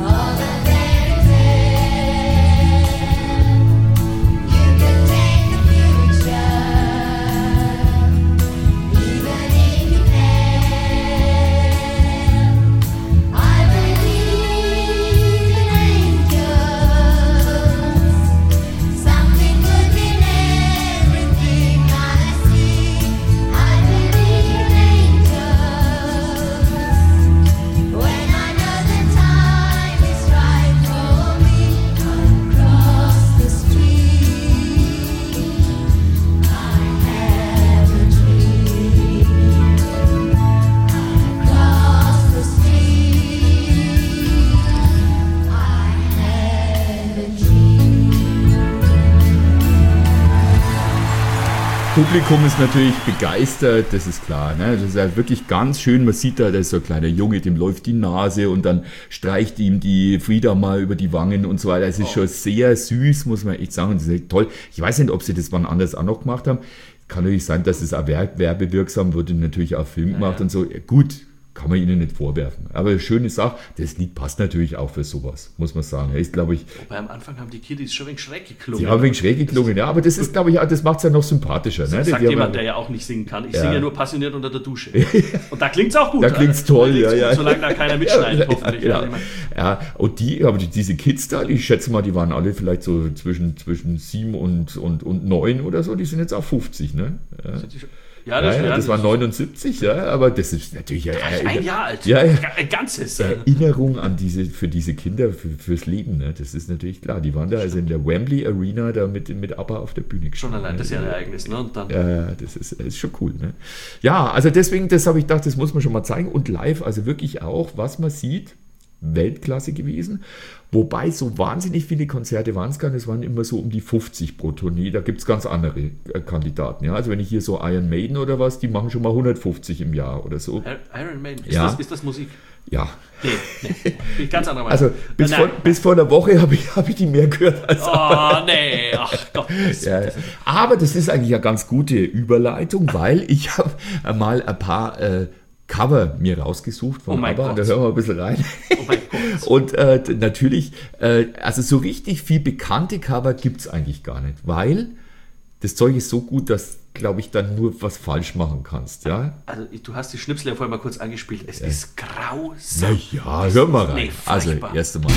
Publikum ist natürlich begeistert, das ist klar. Ne? Das ist ja wirklich ganz schön. Man sieht da, da ist so ein kleiner Junge, dem läuft die Nase und dann streicht ihm die Frieda mal über die Wangen und so weiter. Das ist oh. schon sehr süß, muss man echt sagen. Das ist echt toll. Ich weiß nicht, ob sie das wann anders auch noch gemacht haben. Kann natürlich sein, dass es auch werbewirksam wurde, natürlich auch Film gemacht ja, ja. und so. Gut. Kann man ihnen nicht vorwerfen. Aber schöne Sache, das Lied passt natürlich auch für sowas, muss man sagen. Ist, glaube ich, Wobei am Anfang haben die Kiddies schon ein wenig schräg geklungen. Sie haben ein wenig schräg geklungen, ja, aber das ist, glaube ich, auch, das macht es ja noch sympathischer. Das ne? sagt die jemand, haben, der ja auch nicht singen kann. Ich ja. singe ja nur passioniert unter der Dusche. Und da klingt es auch gut. Da klingt es toll, ja, ja. Gut, solange da keiner mitschneidet, ja, hoffentlich. Ja, ja. ja, und die, aber diese Kids da, ich schätze mal, die waren alle vielleicht so zwischen, zwischen sieben und, und, und neun oder so, die sind jetzt auch fünfzig, ne? Ja. Sind die schon? Ja, das, ja, ja, ja, das war neunundsiebzig, ja, aber das ist natürlich ja, ein, ein Jahr alt, ja, ja, ein ganzes. Erinnerung an diese, für diese Kinder, für, fürs Leben, ne? Das ist natürlich klar. Die waren da also in der Wembley Arena da mit, mit ABBA auf der Bühne gestanden. Schon allein, das ist ja ein Ereignis, ne? Und dann ja, das ist, das ist schon cool, ne? Ja, also deswegen, das habe ich gedacht, das muss man schon mal zeigen und live, also wirklich auch, was man sieht, Weltklasse gewesen. Wobei so wahnsinnig viele Konzerte waren es gar nicht, es waren immer so um die fünfzig pro Tournee, da gibt es ganz andere äh, Kandidaten. Ja? Also wenn ich hier so Iron Maiden oder was, die machen schon mal hundertfünfzig im Jahr oder so. Iron Maiden, ist, ja. das, ist das Musik? Ja. Nee, nee. Bin ich ganz anderer Meinung. Also bis, nein, vor, nein. bis vor einer Woche habe ich, hab ich die mehr gehört als Oh, nee, ach Gott. Das, ja, das, aber das ist eigentlich eine ganz gute Überleitung, weil ich habe mal ein paar äh, Cover mir rausgesucht von oh ABBA, und da hören wir ein bisschen rein. Oh mein Gott. Und äh, natürlich, äh, also so richtig viel bekannte Cover gibt es eigentlich gar nicht, weil das Zeug ist so gut, dass, glaube ich, dann nur was falsch machen kannst. Ja? Also du hast die Schnipsel ja vorher mal kurz angespielt, es ja. ist grausam. Na ja, hör mal rein. Nee, also, erst einmal.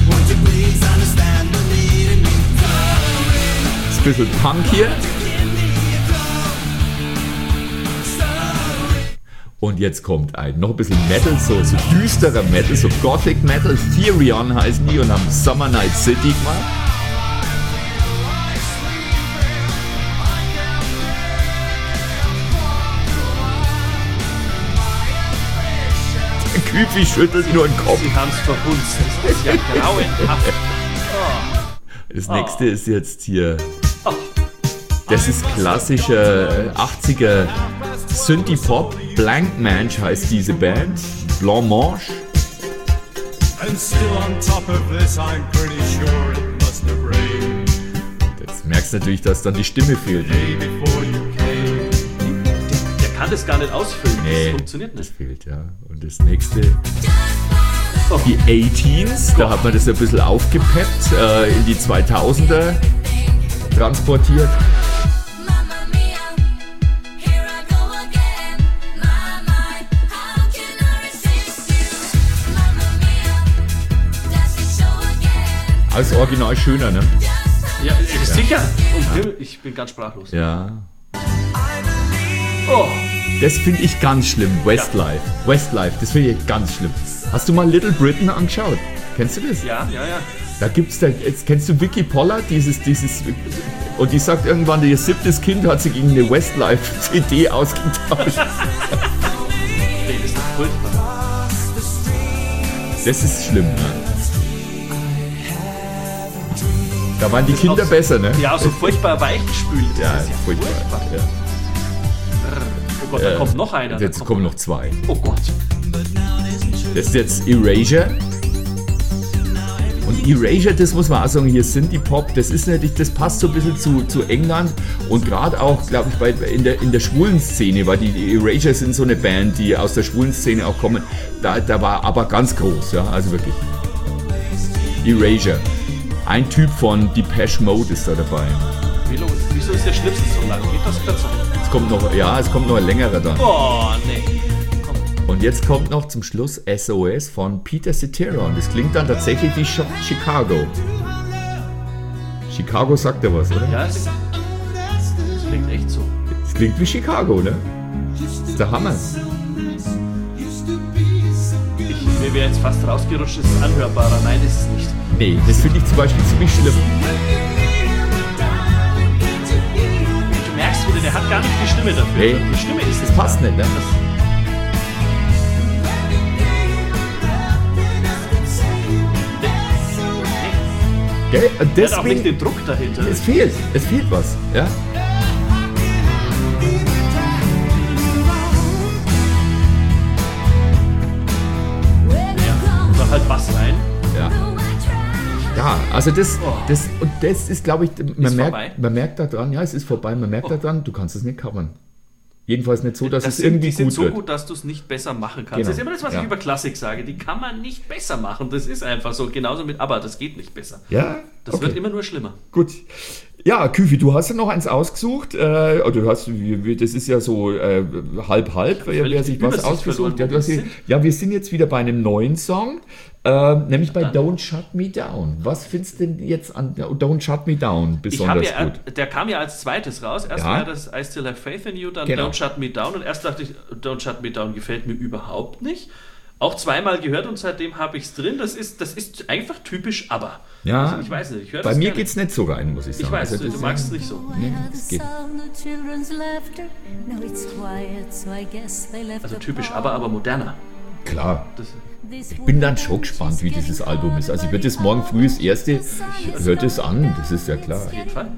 Ist ein bisschen Punk hier. Und jetzt kommt ein noch ein bisschen Metal, so, so düsterer Metal, so Gothic Metal. Therion heißen die und haben Summer Night City gemacht. Der Küfi schüttelt nur den Kopf. Sie haben es verhunzt. Das ist ja grauenhaft. Oh. Das nächste oh. ist jetzt hier. Oh. Das ist klassischer achtziger Synthie-Pop. Blank Manche heißt diese Band. Blanc Manche. Jetzt merkst du natürlich, dass dann die Stimme fehlt. Der kann das gar nicht ausfüllen. Nee, das funktioniert nicht. Das fehlt, ja. Und das nächste. Oh. Die achtzeehns. Da hat man das ein bisschen aufgepeppt, äh, in die zweitausender transportiert. Als Original schöner, ne? Ja, sicher. Und ich bin ganz sprachlos. Ja. Oh. Das finde ich ganz schlimm. Westlife. Ja. Westlife, das finde ich ganz schlimm. Hast du mal Little Britain angeschaut? Kennst du das? Ja, ja, ja. Da gibt's da, jetzt kennst du Vicky Pollard, dieses, dieses, und die sagt irgendwann, ihr siebtes Kind hat sie gegen eine Westlife-C D ausgetauscht. Nee, das ist doch furchtbar. Das ist schlimm, ne? Da waren die Kinder so, besser, ne? Ja, so furchtbar weichgespült. Ja, ja, furchtbar. furchtbar. Ja. Oh Gott, da äh, kommt noch einer. Jetzt kommen noch zwei. Oh Gott. Das ist jetzt Erasure. Und Erasure, das muss man auch sagen, hier Synthie-Pop, das ist natürlich, das passt so ein bisschen zu, zu England und gerade auch, glaube ich, bei, in, der, in der schwulen Szene, weil die, die Erasure sind so eine Band, die aus der schwulen Szene auch kommen, da, da war aber ganz groß, ja, also wirklich. Erasure. Ein Typ von Depeche Mode ist da dabei. Wieso ist der Schnipsel so lang? Geht das kürzer? Es kommt noch, ja, es kommt noch ein längerer dann. Oh, nee. Komm. Und jetzt kommt noch zum Schluss S O S von Peter Cetera. Und das klingt dann tatsächlich wie Chicago. Chicago sagt ja was, oder? Ja, das klingt echt so. Das klingt wie Chicago, ne? Das ist der Hammer. Ich, mir wäre jetzt fast rausgerutscht, ist es anhörbarer. Nein, ist es nicht. Nee, das finde ich zum Beispiel ziemlich schlimm. Du merkst wieder, der hat gar nicht die Stimme dafür. Nee, die Stimme ist das passt nicht, ne? Nee. Gell? Und der hat auch nicht deswegen, den Druck dahinter. es fehlt, es fehlt was, ja? Also das, das, und das ist, glaube ich, man Ist merkt, vorbei? man merkt daran, ja, es ist vorbei, man merkt Oh. daran, du kannst es nicht covern. Jedenfalls nicht so, dass Das es sind, irgendwie die sind gut so wird. gut, dass du es nicht besser machen kannst. Genau. Das ist immer das, was Ja. ich über Klassik sage. Die kann man nicht besser machen. Das ist einfach so. Genauso mit Aber, das geht nicht besser. Ja, Das okay. wird immer nur schlimmer. Gut. Ja, Küfi, du hast ja noch eins ausgesucht. Äh, oder du hast, wie- wie- das ist ja so äh, halb halb, wer, völlig wer sich die was Übersicht ausgesucht. verloren, Ja, wo du hast wir hier, sind. ja, wir sind jetzt wieder bei einem neuen Song, äh, nämlich bei Dann. Don't Shut Me Down. Was findest du denn jetzt an Don't Shut Me Down Ich habe besonders ja, gut? der kam ja als zweites raus. Erst Ja. war ja das I Still Have Faith in You, dann Genau. Don't Shut Me Down. Und erst dachte ich, Don't Shut Me Down gefällt mir überhaupt nicht. Auch zweimal gehört und seitdem habe ich es drin. Das ist, das ist einfach typisch ABBA. Ja, Also ich weiß nicht, ich höre bei das mir gerne. geht es nicht so rein, muss ich sagen. Ich weiß, Also du das- magst es nicht so. I heard das the geht. sound of children's laughter. No, it's quiet, so I guess they left Also a typisch part. ABBA, aber moderner. Klar. Das, This Ich bin dann woman, schon gespannt, wie she's dieses getting Album ist. Also ich werde harder das morgen früh das erste, by the ich höre das an, das ist ja klar. auf jeden Fall.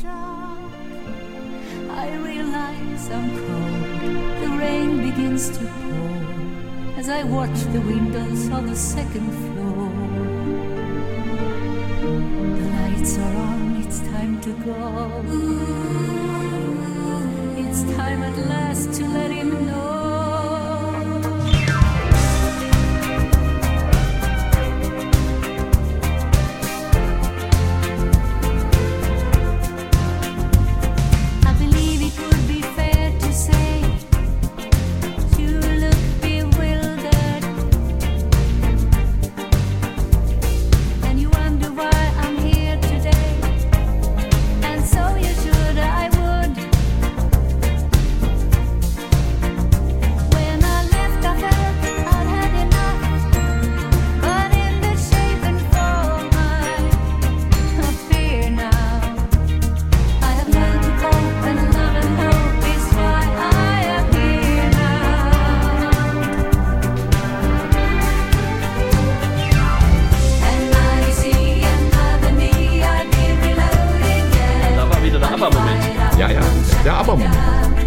I realize I'm cold. The rain begins to pour as I watch the windows on the second floor. The lights are on, it's time to go. It's time at last to let him know. I believe it would be fair to say you look bewildered, and you wonder why I'm here today. And so you should, I would. When I left, I felt I'd had enough, but in the shape and form I appear now. I have learned to cope, and love and hope is why I am here now. And I see another me, I've been reloading again. Da war wieder der ABBA-Moment. Ja, ja, der Aber-Moment.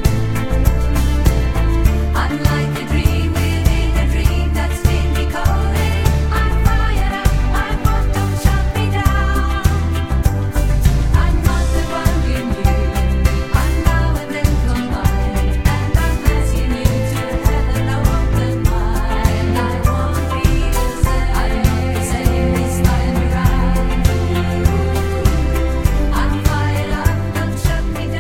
I'm like a dream within a dream that's been decoded. I'm fired up, I'm hot, don't shut me down. I'm not the one you knew. I'm now and then combined, and I'm asking you to have an open mind. I won't be the same. I'm not the same this time around. I'm fired up, don't shut me down.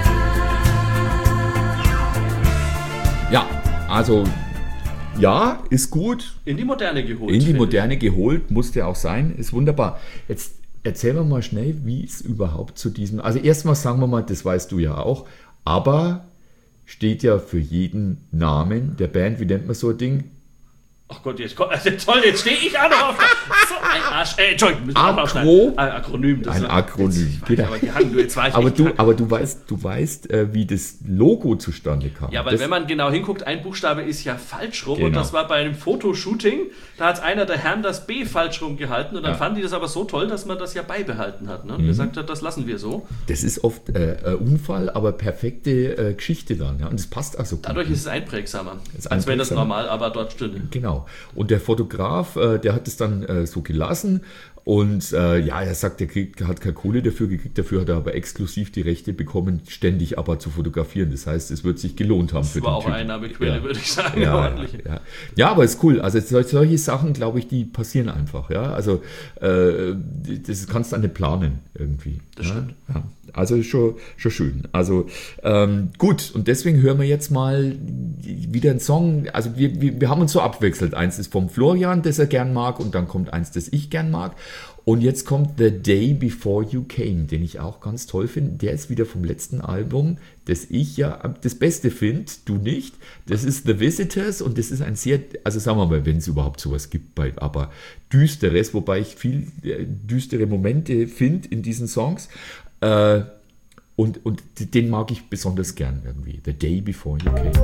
Ja, also, ja, ist gut. In die Moderne geholt. In die finde Moderne geholt, musste auch sein, ist wunderbar. Jetzt erzähl mir mal schnell, wie es überhaupt zu diesem, also erstmal sagen wir mal, das weißt du ja auch, aber steht ja für jeden Namen der Band, wie nennt man so ein Ding? Ach Gott, jetzt kommt, also toll, jetzt stehe ich auch noch auf. So ein Arsch. Äh, Entschuldigung, müssen wir auch mal Akro- aufschneiden. Ah, Akronym. Das Ein ist- Akronym, Jetzt war ich genau. aber gehangen, du, jetzt war ich Aber echt du, krank. aber du weißt, du weißt, äh, wie das Logo zustande kam. Ja, weil das, wenn man genau hinguckt, ein Buchstabe ist ja falsch rum und Genau. das war bei einem Fotoshooting, da hat einer der Herren das B falsch rum gehalten und dann Ja. fanden die das aber so toll, dass man das ja beibehalten hat. Ne? Und Mhm. gesagt hat, das lassen wir so. das ist oft äh, ein Unfall, aber perfekte äh, Geschichte dann. Ja? Und es passt also gut. Dadurch ist es einprägsamer, Ist als wenn das einprägsamer. normal aber dort stünde. Genau. Und der Fotograf, äh, der hat es dann äh, so gelassen. Und äh, ja, er sagt, er kriegt, hat keine Kohle dafür gekriegt, dafür hat er aber exklusiv die Rechte bekommen, ständig aber zu fotografieren. Das heißt, es wird sich gelohnt haben für Das war den auch Typen. Typen. Einnahmequelle, Ja. würde ich sagen. Ja, ordentlich. ja. ja, aber ist cool. Also sol- solche Sachen, glaube ich, die passieren einfach. Ja, also äh, das kannst du nicht planen irgendwie. Das ja? stimmt. Ja. Also schon, schon schön. Also ähm, gut, und deswegen hören wir jetzt mal wieder einen Song. Also wir, wir, wir haben uns so abwechselt. Eins ist vom Florian, das er gern mag, und dann kommt eins, das ich gern mag. Und jetzt kommt The Day Before You Came, den ich auch ganz toll finde. Der ist wieder vom letzten Album, das ich ja das Beste finde, du nicht. Das ist The Visitors und das ist ein sehr, also sagen wir mal, wenn es überhaupt sowas gibt, bei, aber düsteres, wobei ich viel äh, düstere Momente finde in diesen Songs. Äh, und, und den mag ich besonders gern irgendwie. The Day Before You Came.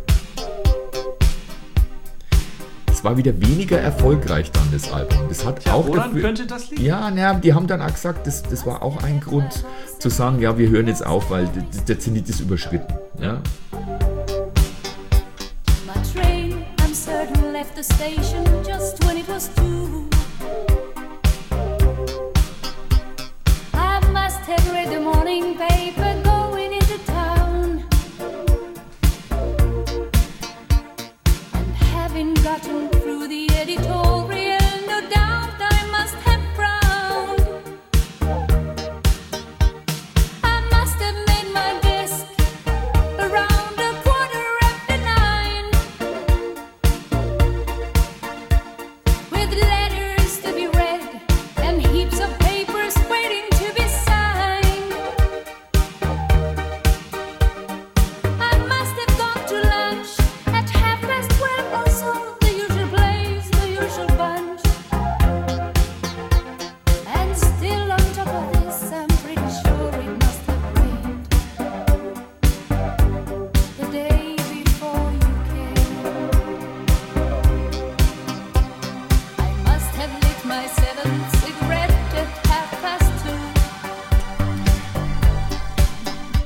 Es war wieder weniger erfolgreich dann, das Album. Das hat Tja, auch woran dafür- könnte das liegen? Ja, na, die haben dann auch gesagt, das, das war auch ein Grund zu sagen, ja, wir hören jetzt auf, weil der, der Zenit ist überschritten. Ja. My train, I'm certain, left the station just when it was two.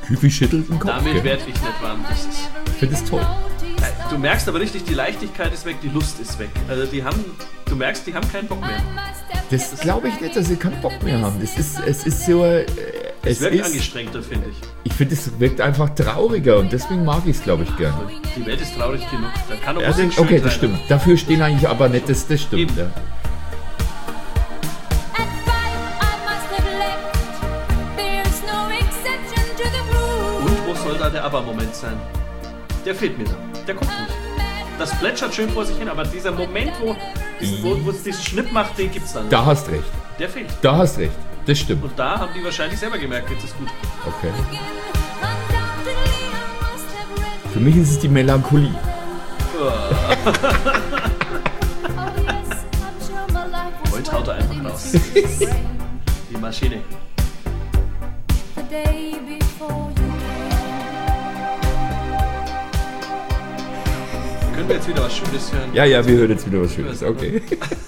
Küfi schüttelt den Kopf. Damit gell? werde ich nicht warm. Das ist, Ich finde es toll. du merkst aber richtig, die Leichtigkeit ist weg, die Lust ist weg. Also die haben, du merkst, die haben keinen Bock mehr. Das glaube ich nicht, dass sie keinen Bock mehr haben. Das ist, es ist so... äh, Es Es wirkt ist, angestrengter, finde ich. ich finde, es wirkt einfach trauriger und deswegen mag ich es, glaube ich, gerne. Die Welt ist traurig genug. Da kann doch Ja, Musik das, schön okay, sein. das stimmt. Dafür stehen eigentlich aber nicht, das, das stimmt. Eben. Ja. At five, I must have left. There's no exception to the rule. Und wo soll da der Aber-Moment sein? Der fehlt mir da. Der kommt nicht. Das plätschert schön vor sich hin, aber dieser Moment, wo, wo, wo es diesen Schnipp macht, den gibt's dann nicht. Da hast recht. Der fehlt. Da hast recht. Das stimmt. Und da haben die wahrscheinlich selber gemerkt, jetzt ist gut. Okay. Undoubtedly, I must have read. Für mich ist es die Melancholie. Oh, yes, I'm sure my life was Heute haut er einfach raus. Die Maschine. the day before you Können wir jetzt wieder was Schönes hören? Ja, ja, wir hören jetzt wieder was Schönes. Okay.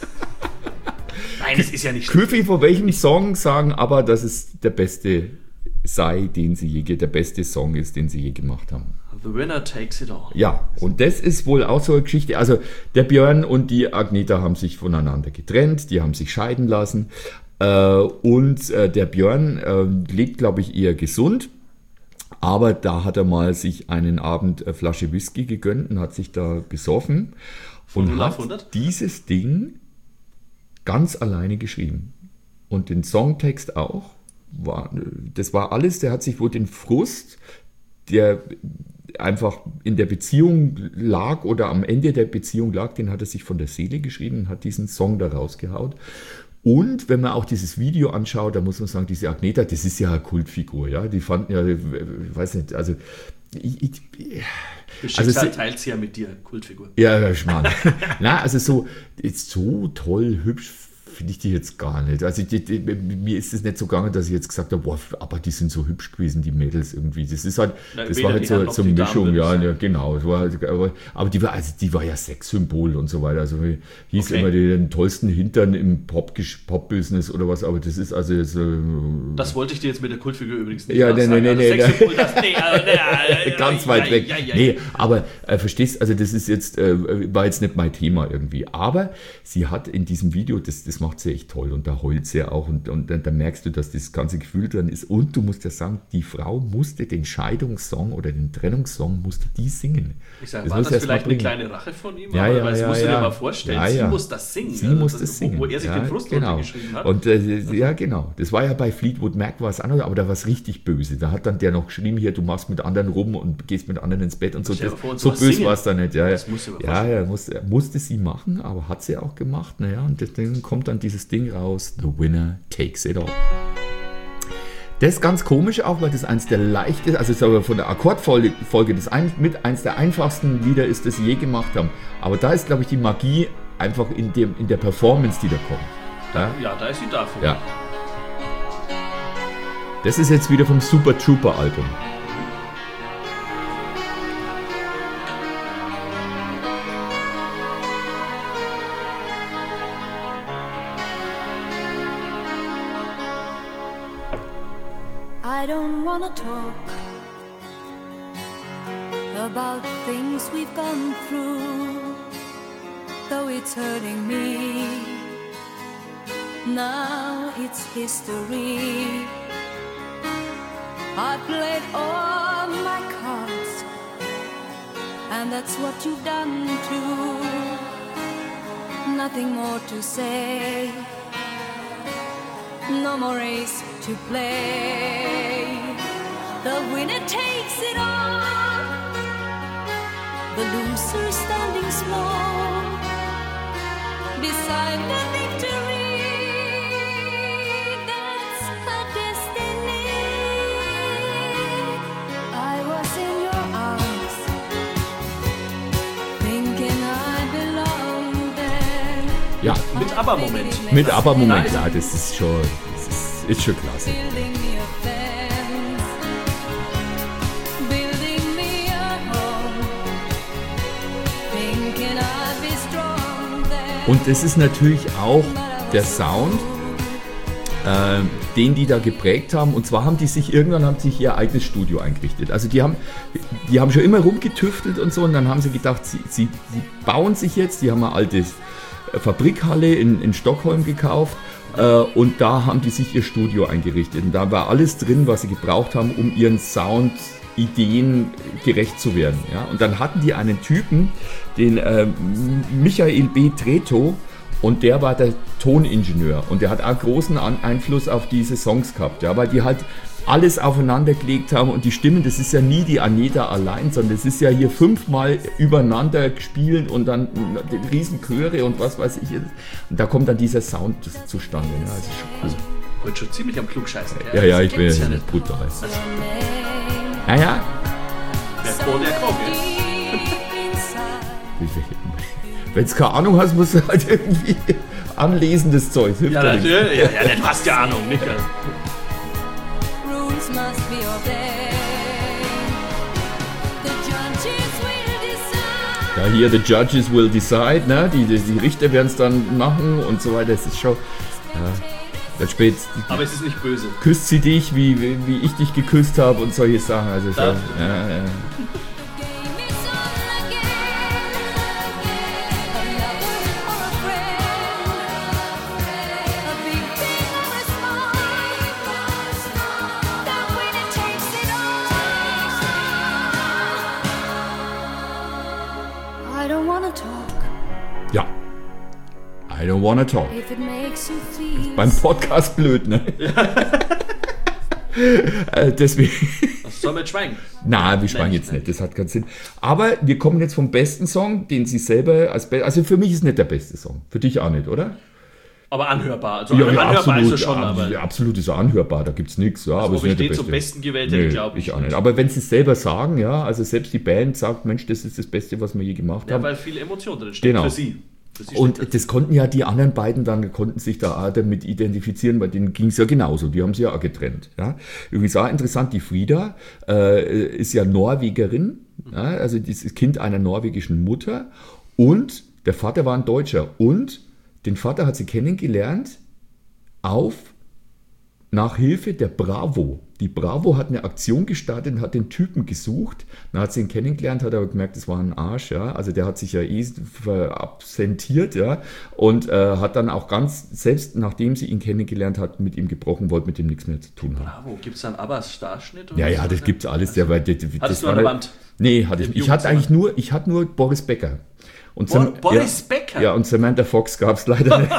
Nein, das ist ja nicht schlimm. Küfi, vor welchem Song sagen aber, dass es der beste sei, den sie je, der beste Song ist, den sie je gemacht haben? The winner takes it all. Ja, und das ist wohl auch so eine Geschichte. Also der Björn und die Agneta haben sich voneinander getrennt, die haben sich scheiden lassen. Äh, und äh, der Björn äh, lebt, glaube ich, eher gesund. Aber da hat er mal sich einen Abend eine Flasche Whisky gegönnt und hat sich da besoffen. Von und null auf hat hundert? dieses Ding ganz alleine geschrieben. Und den Songtext auch. War, das war alles, der hat sich wohl den Frust, der einfach in der Beziehung lag oder am Ende der Beziehung lag, den hat er sich von der Seele geschrieben und hat diesen Song da rausgehaut. Und wenn man auch dieses Video anschaut, da muss man sagen, diese Agneta, das ist ja eine Kultfigur, ja, die fanden ja, ich weiß nicht, also ich, ich, Das also Schicksal sie- teilt sie ja mit dir, Kultfigur. ja, ja, Schmarrn. Na, also so, ist so toll, hübsch finde ich die jetzt gar nicht. Also die, die, mir ist es nicht so gegangen, dass ich jetzt gesagt habe, boah, aber die sind so hübsch gewesen, die Mädels irgendwie. Das ist halt, Na, das weder war halt die so Herren noch so die Mischung, Damen, ja, würde ich ja, genau. Es war, halt- aber, aber die war, also die war ja Sexsymbol und so weiter. Also hieß Okay. immer die, den tollsten Hintern im Pop- Pop-Business oder was, aber das ist also jetzt, äh, Das wollte ich dir jetzt mit der Kultfigur übrigens nicht Ja, nee, sagen. nee, nee, Also nee. Sexsymbol, das, nee, also, nee, äh, ganz ja, weit ja, weg. ja, ja, Nee, ja. aber äh, verstehst, also das ist jetzt, äh, war jetzt nicht mein Thema irgendwie. Aber sie hat in diesem Video, das, das macht sie echt toll und da heult sie auch und, und dann, dann merkst du, dass das ganze Gefühl drin ist. Und du musst ja sagen, die Frau musste den Scheidungssong oder den Trennungssong, musste die singen. Ich sage, Das war muss das erst mal vielleicht eine bringen. kleine Rache von ihm? Ja, Aber ja, weil das ja, musst du ja. dir mal vorstellen, Ja, sie ja. muss das singen. Sie also muss das, das singen. Wo, wo er sich ja, den Frust genau. runtergeschrieben hat. Und äh, ja, genau. Das war ja bei Fleetwood Mac war es anders, aber da war es richtig böse. Da hat dann der noch geschrieben, hier, du machst mit anderen rum und gehst mit anderen ins Bett und so. Stell dir Das, vor, und so sowas böse singen. war es da nicht. Ja, Das ja. musst du aber ja, ja musste, musste sie machen, aber hat sie auch gemacht. Naja, und dann kommt dann dieses Ding raus, The Winner Takes It All. Das ist ganz komisch auch, weil das eins der leichtesten, also ist aber von der Akkordfolge Folge das ein, mit eins der einfachsten Lieder ist, das sie je gemacht haben. Aber da ist, glaube ich, die Magie einfach in, dem, in der Performance, die da kommt. Ja? Ja, da ist sie dafür. Ja. Das ist jetzt wieder vom Super Trooper Album. I don't wanna talk about things we've gone through, though it's hurting me. Now it's history. I played all my cards, and that's what you've done too. Nothing more to say. No more race to play. The winner takes it all. The loser standing small beside the victory. That's her destiny. I was in your arms, thinking I belonged there. Ja, Mit Aber-Moment. mit Aber-Moment, ja, das ist schon, das ist, ist schon klasse. Building me a fence, building me a home, thinking I'd be strong there. Und das ist natürlich auch der Sound, äh, den die da geprägt haben. Und zwar haben die sich, irgendwann haben sich ihr eigenes Studio eingerichtet. Also die haben, die haben schon immer rumgetüftelt und so und dann haben sie gedacht, sie, sie, sie bauen sich jetzt, die haben eine alte Fabrikhalle in, in Stockholm gekauft. Und da haben die sich ihr Studio eingerichtet. Und da war alles drin, was sie gebraucht haben, um ihren Sound, Ideen gerecht zu werden. Ja? Und dann hatten die einen Typen, den äh, Michael B. Treto, und der war der Toningenieur. Und der hat auch großen An- Einfluss auf diese Songs gehabt, ja? Weil die halt alles aufeinander gelegt haben und die Stimmen, das ist ja nie die Aneta allein, sondern das ist ja hier fünfmal übereinander spielen und dann die Riesenchöre und was weiß ich. Und da kommt dann dieser Sound zustande. Ja, das ist schon cool. Also, wird schon ziemlich am Klugscheißen. Ja, ja, ich bin ja nicht brutal. Naja. Der Chor, der kommt jetzt. Wenn du keine Ahnung hast, musst du halt irgendwie anlesen, das Zeug. Hilft Ja, ja natürlich. Ja, ja, du hast ja Ahnung, nicht? Must be obeyed. The judges will decide. Ja, hier, the judges will decide, ne? Die, die, die Richter werden es dann machen und so weiter. Es ist schon. Ja, dann spät. Aber es ist nicht böse. Küsst sie dich, wie, wie, wie ich dich geküsst habe und solche Sachen. Also schon, ja, ja. Game is on again. A lover or a friend. A big thing or a small. That winner takes it all. I don't wanna talk Ja. I don't wanna talk. if it makes you feel. Beim Podcast blöd, ne? äh, deswegen. Was soll mit Schweigen? Na, wir schweigen Nein, jetzt nein. nicht, das hat keinen Sinn. Aber wir kommen jetzt vom besten Song, den sie selber als be- also für mich ist nicht der beste Song. Für dich auch nicht, oder? Aber anhörbar. Also anhörbar ist es schon, aber. Ja, absolut ist er anhörbar, da gibt's nichts. Ja, aber ob ist ich nicht der den zum beste. Besten gewählt hätte, Nee, glaube ich. ich auch nicht. Aber wenn sie es selber sagen, ja, also selbst die Band sagt, Mensch, das ist das Beste, was wir je gemacht Ja, haben. weil viel Emotion drin steht. Genau. Für sie. Für sie steht Und das konnten ja die anderen beiden dann, konnten sich da auch damit identifizieren, weil denen ging es ja genauso, die haben sie ja auch getrennt. Ja. Übrigens auch interessant, die Frieda äh, ist ja Norwegerin, ja, also dieses Kind einer norwegischen Mutter und der Vater war ein Deutscher und den Vater hat sie kennengelernt auf nach Hilfe der Bravo. Die Bravo hat eine Aktion gestartet und hat den Typen gesucht. Dann hat sie ihn kennengelernt, hat aber gemerkt, das war ein Arsch. Ja? Also der hat sich ja eh verabsentiert, ja? Und äh, hat dann auch ganz, selbst nachdem sie ihn kennengelernt hat, mit ihm gebrochen, wollte mit ihm nichts mehr zu tun haben. Bravo, gibt es da einen Abbas Starschnitt? Oder Ja, ja, so? das gibt's alles. Der, weil, das, das Hattest du war an der halt- Wand? Nee, hatte ich Im nicht. Ich hatte Jugendzimmer? eigentlich nur, ich hatte nur Boris Becker. Und Bor- Sam- Boris ja, Becker? Ja, und Samantha Fox gab es leider nicht.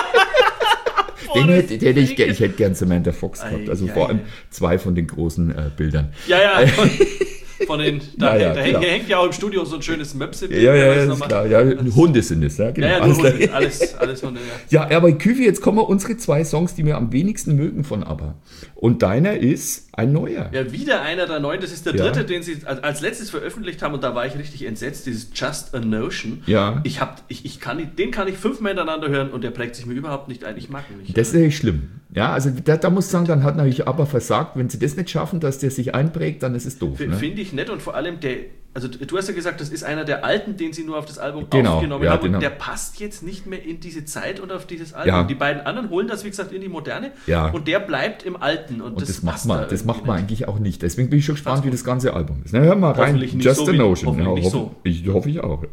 Den hätte, den hätte ich, gern- ich hätte gern Samantha Fox gehabt. Also Ei, vor ei, allem ei. zwei von den großen äh, Bildern. Ja, ja. Von, von den, da, Ja, ja, da klar. hängt, hängt ja auch im Studio so ein schönes Möpse. Ja, ja, ja, ist klar. Ja, Hunde sind es, ja, genau. Ja, ja, Alles nur klar. Hunde, alles, alles Hunde, ja. Ja, aber Küvi, jetzt kommen wir unsere zwei Songs, die wir am wenigsten mögen von ABBA. Und deiner ist ein neuer. Ja, wieder einer der neuen. Das ist der Ja. dritte, den sie als, als letztes veröffentlicht haben und da war ich richtig entsetzt. Dieses Just a Notion. Ja. Ich hab, ich, ich kann, nicht- den kann ich fünfmal hintereinander hören und der prägt sich mir überhaupt nicht ein. Ich mag ihn nicht. Das ist natürlich schlimm. Ja, also da, da muss ich sagen, dann hat natürlich ABBA versagt. Wenn sie das nicht schaffen, dass der sich einprägt, dann ist es doof. F- Ne? Finde ich nett und vor allem der, also du hast ja gesagt, das ist einer der alten, den sie nur auf das Album Genau, aufgenommen ja, haben und genau. der passt jetzt nicht mehr in diese Zeit und auf dieses Album. Ja. Die beiden anderen holen das, wie gesagt, in die Moderne Ja. und der bleibt im Alten. Und, Und das, das, macht passt man, da das macht irgendwie man nicht. eigentlich auch nicht. Deswegen bin ich schon gespannt, wie das ganze Album ist. Na, hör mal rein. Hoffentlich nicht Just so a wie- Notion. hoffentlich Ja, nicht hoff- so. Ich hoffe ich auch.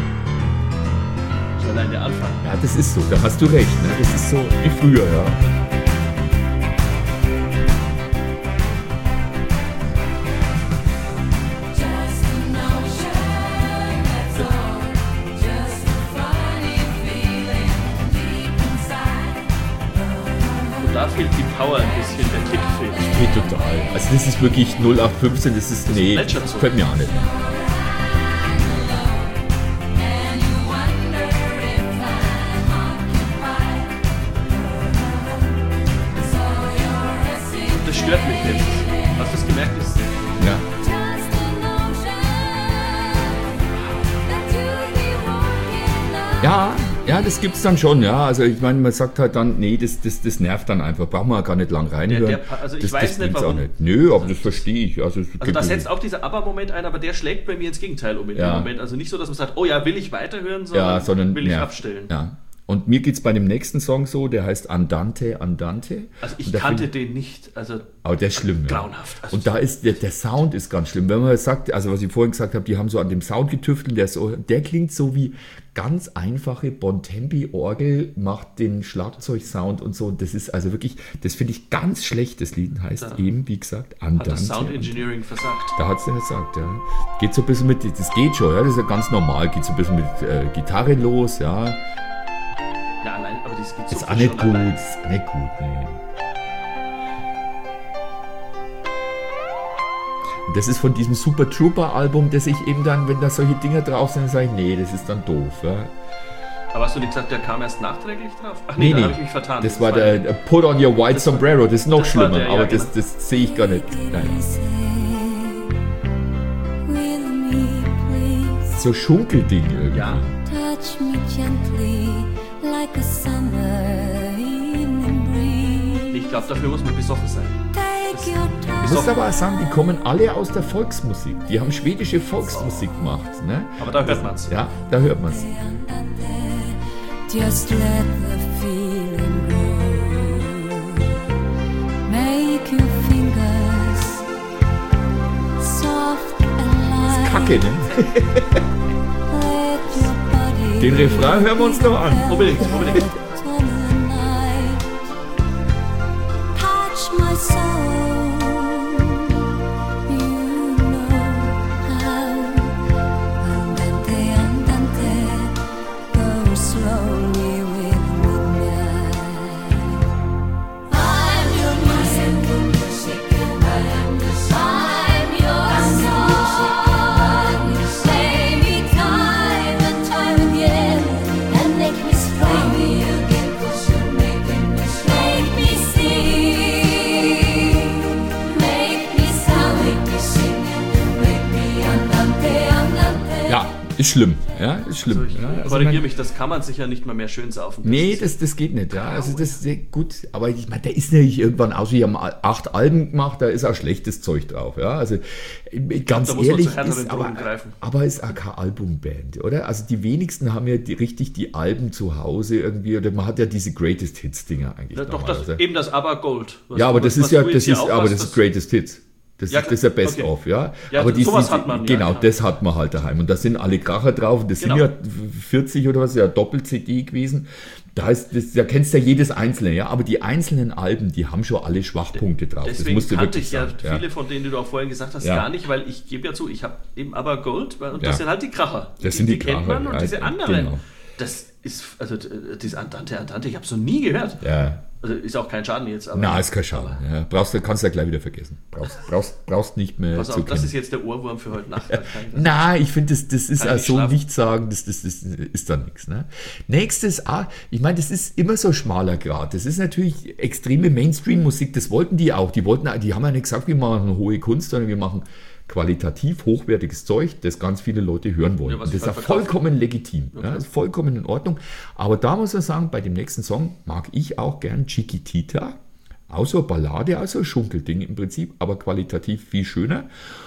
Das ist allein der Anfang. Ja, das ist so. Da hast du recht. Ne? Das ist so wie früher, ja. Just a notion, that's all. Just a funny feeling deep inside. Und da fehlt die Power ein bisschen, der Kick fehlt. Geht total. Also das ist wirklich null acht fünfzehn. Das ist, nee, plätschert so. gefällt mir auch nicht. And you wonder if I'm occupied. So you're a Das stört mich jetzt. Hast du das gemerkt? Das Ja. Just a notion that you'd be walking Ja, ja, das gibt's dann schon, ja. Also ich meine, man sagt halt dann, nee, das, das, das nervt dann einfach. Braucht man ja gar nicht lang reinhören. Der- der- also ich das, weiß das nicht, bringt's warum. Auch nicht. Nö, aber das verstehe ich. Also, es Also gibt- da setzt auch dieser ABBA-Moment ein, aber der schlägt bei mir ins Gegenteil um in Ja. dem Moment. Also nicht so, dass man sagt, oh ja, will ich weiterhören, sondern, ja, sondern will ich nervt. abstellen. Ja. Und mir geht es bei dem nächsten Song so, der heißt Andante, Andante. Also ich Und da kannte find- den nicht, also Aber der ist schlimm. grauenhaft. Ja. Also Und da ist der, der Sound ist ganz schlimm. Wenn man sagt, also was ich vorhin gesagt habe, die haben so an dem Sound getüftelt, der, ist so, der klingt so wie ganz einfache Bontempi-Orgel, macht den Schlagzeugsound und so. Und das ist also wirklich, das finde ich ganz schlecht. Das Lied heißt Ja. eben, wie gesagt, hat Andante. das Sound Engineering versagt. Da hat es ja gesagt, ja. Geht so ein bisschen mit, das geht schon, ja, das ist ja ganz normal, geht so ein bisschen mit äh, Gitarre los, ja. Ja, allein, aber das geht so Ist auch nicht schon gut, allein. ist nicht gut, nee. Und das ist von diesem Super Trooper Album, das ich eben dann, wenn da solche Dinger drauf sind, sage ich, nee, das ist dann doof, ja. Aber hast du nicht gesagt, der kam erst nachträglich drauf? Ach Nee, da nee, habe ich mich vertan. das war der, der Put on Your White Das war- Sombrero, das ist noch das war schlimmer, der, ja, aber genau. das, das sehe ich gar nicht. Naja. With me, please. So Schunkelding irgendwie. Ja, Touch me gently like a summer evening breeze. ich glaube, dafür muss man besoffen sein. Take your time. Ich muss aber auch sagen, die kommen alle aus der Volksmusik. Die haben schwedische Volksmusik gemacht. Ne? Aber da hört man's. Ja, da hört man es. Just let the feeling grow. Make your fingers soft and light. Kacke, ne? Let your body Den Refrain hören wir uns noch an. Unbedingt, unbedingt. on the night. Touch my soul. You know how. Andante, andante. Go slowly with midnight. I'm your music. I'm your song. Play me time and time again and make me strong. Again, 'cause you're making me strong. Make me sing, make me sound, make me sing, make me andante, andante. Ja, ist schlimm. Ja, ist schlimm. Also ich ja, also korrigiere man- mich, das kann man sich ja nicht mal mehr schön saufen. Nee, ist- das, das geht nicht. Ja. Also das ist gut, aber ich meine, der ist natürlich irgendwann aus. Wir haben acht Alben gemacht, da ist auch schlechtes Zeug drauf. Ja. Also ganz da muss man ehrlich, zu härteren ist aber, Drogen greifen. aber ist auch keine Albumband, oder? Also die wenigsten haben ja die, richtig die Alben zu Hause irgendwie, oder man hat ja diese Greatest Hits Dinger eigentlich. Ja, doch, damals, das, oder? eben das Aber Gold. Was- Ja, aber das was ist ja, du jetzt das hier ist, auch aber hast, das ist Greatest Hits. Das, Ja, ist, das ist ja Best okay. of, ja. Ja, aber die, sowas die, hat man, ja, Genau, genau. das hat man halt daheim. Und da sind alle Kracher drauf. Und das Genau. sind ja vierzig oder was, ja Doppel-C D gewesen. Da, ist, das, da kennst du ja jedes einzelne, ja. Aber die einzelnen Alben, die haben schon alle Schwachpunkte drauf. das Deswegen musst du kannte wirklich ich ja sagen. viele von denen, die du auch vorhin gesagt hast, Ja. gar nicht, weil ich gebe ja zu, ich habe eben Aber Gold weil- und Ja. das sind halt die Kracher. Das sind die kennt Kracher, man und ja, diese anderen, genau. das ist, also äh, diese Andante, Andante, ich habe es noch nie gehört. Ja. Also ist auch kein Schaden jetzt. Aber, Na, ist kein Schaden. Ja, brauchst du, kannst du ja gleich wieder vergessen. Brauchst, brauchst, brauchst nicht mehr Pass zu auf, das kennen. ist jetzt der Ohrwurm für heute Nacht. Da kann ich das- Na, ich finde, das, das ist Kann ich also so schlafen? nicht sagen, das, das, das ist dann nichts. Ne? Nächstes, ah, ich meine, das ist immer so schmaler Grad. Das ist natürlich extreme Mainstream-Musik, das wollten die auch. Die wollten, die haben ja nicht gesagt, wir machen hohe Kunst, sondern wir machen qualitativ hochwertiges Zeug, das ganz viele Leute hören wollen. Ja, was Und das ist sie ja halt verkaufen. vollkommen legitim. Ja, das ist vollkommen in Ordnung. Aber da muss man sagen, bei dem nächsten Song mag ich auch gern Chiquitita. Auch so eine Ballade, also ein Schunkelding im Prinzip, aber qualitativ viel schöner.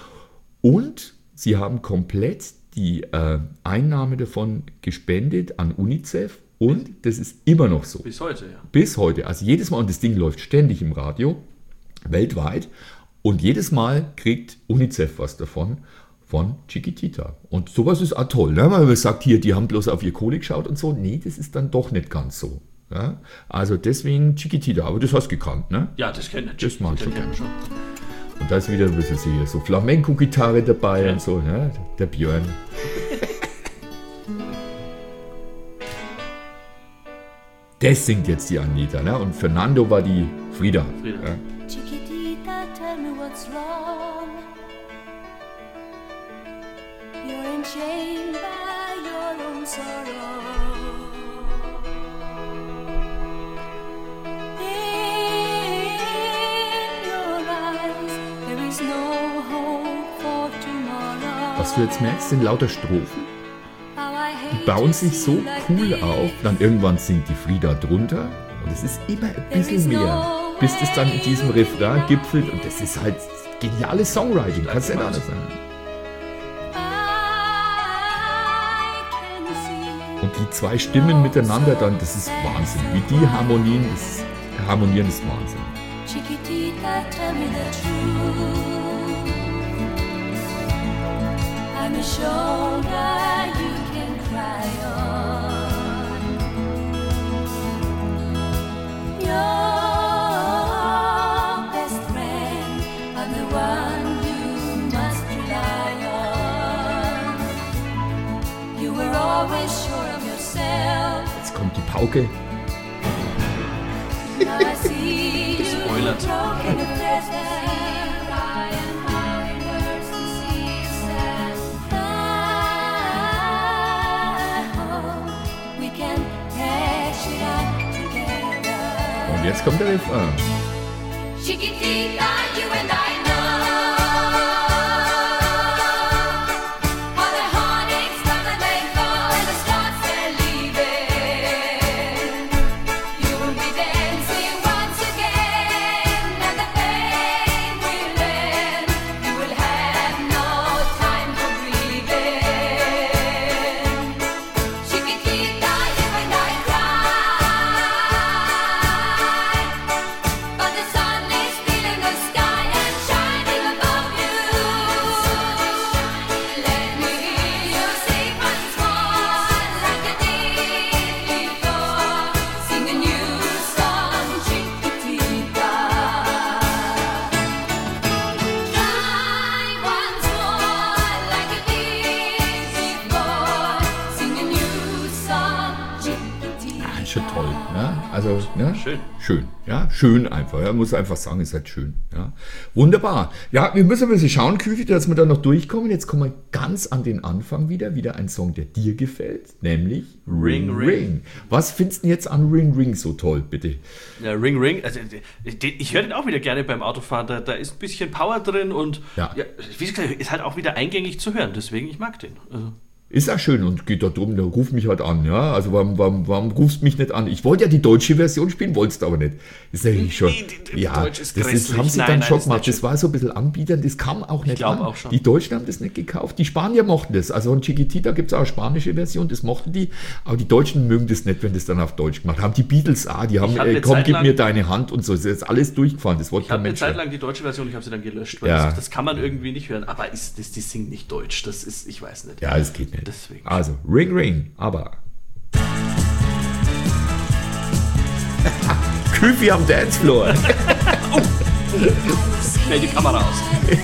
Und sie haben komplett die äh, Einnahme davon gespendet an UNICEF. Und das ist immer noch so. Bis heute, ja. Bis heute. Also jedes Mal, und das Ding läuft ständig im Radio, weltweit. Und jedes Mal kriegt UNICEF was davon, von Chiquitita. Und sowas ist auch toll, ne? Weil man sagt, hier, die haben bloß auf ihr Kohle geschaut und so. Nee, das ist dann doch nicht ganz so. Ja? Also deswegen Chiquitita, aber das hast du gekannt, ne? Ja, das kennt ich. Das mag ich schon kennt man schon. Und da ist wieder ein bisschen hier so Flamenco-Gitarre dabei Ja. und so, ne? Der Björn. Das singt jetzt die Anita, ne? Und Fernando war die Frida. Frida. Ja? Chiquitita, tell me what's wrong. You're enchained by your own sorrow. In your eyes, there is no hope for tomorrow. Was du jetzt merkst, sind lauter Strophen. How I hate Die bauen to sich see so like cool this. auf. Dann irgendwann singt die Frida drunter. Und es ist immer ein bisschen mehr. Bis das dann in diesem Refrain gipfelt. Und das ist halt geniales Songwriting. Kannst du nicht anders sagen. I can see Und die zwei Stimmen miteinander dann, das ist Wahnsinn. Wie die harmonien, das harmonieren ist Wahnsinn. Chiquitita, tell me the truth. I'm a shoulder you can cry on. Your best friend, I'm the one you must rely on. You were always sure of yourself. Jetzt kommt die Pauke. I see you Spoilert. broken the present, cry and how it hurts to see you sad. I hope we can hash it out together. Und jetzt kommt der Refrain. Chiquitita, you and I know how the heartaches come and they go and the stars they're leaving. You will be dancing once again and the pain will end. You will have no time for grieving. Chiquitita, you and I cry, but the sun is still in the sky and shining above you. Let me hear you sing once more like you did before. Sing a new song, Chiquitita. Try once more like you did before. Sing a new song, Chiquitita. Ah, ist schon toll. Ja? Also, ja? Schön. Schön, ja, schön einfach. Ja, muss einfach sagen, ist halt schön. Ja. Wunderbar. Ja, wir müssen ein bisschen schauen, Küfi, dass wir da noch durchkommen. Jetzt kommen wir ganz an den Anfang wieder. Wieder ein Song, der dir gefällt, nämlich Ring Ring. Ring. Was findest du denn jetzt an Ring Ring so toll, bitte? Ja, Ring Ring, also den, ich höre den auch wieder gerne beim Autofahren, da, da ist ein bisschen Power drin und Ja. ja, wie gesagt, ist halt auch wieder eingängig zu hören, deswegen ich mag den. Also, Ist auch schön und geht da drum, der ruf mich halt an, ja. Also warum, warum, warum rufst du mich nicht an? Ich wollte ja die deutsche Version spielen, wolltest aber nicht. Ist natürlich schon. Nee, die- die ja, Deutsch ist das ist, grässlich. haben sie Nein, dann nein, schon ist gemacht. nicht Das schön. war so ein bisschen anbietern, das kam auch nicht glaub an. auch schon. Die Deutschen haben das nicht gekauft. Die Spanier mochten das. Also von Chiquitita gibt es auch eine spanische Version, das mochten die. Aber die Deutschen mögen das nicht, wenn das dann auf Deutsch gemacht haben. Die Beatles, ah, die haben, Ich hab äh, eine komm, Zeit gib lang- mir deine Hand und so. Das ist alles durchgefahren. Das wollte ich habe kein eine Mensch Zeit hören. lang die deutsche Version, ich habe sie dann gelöscht, weil Ja. das, das kann man irgendwie nicht hören, aber ist, das, die singen nicht Deutsch, das ist, ich weiß nicht. Ja, das geht nicht. Deswegen. Also, Ring Ring, aber. Küfi am Dancefloor. Schnell die Kamera aus. I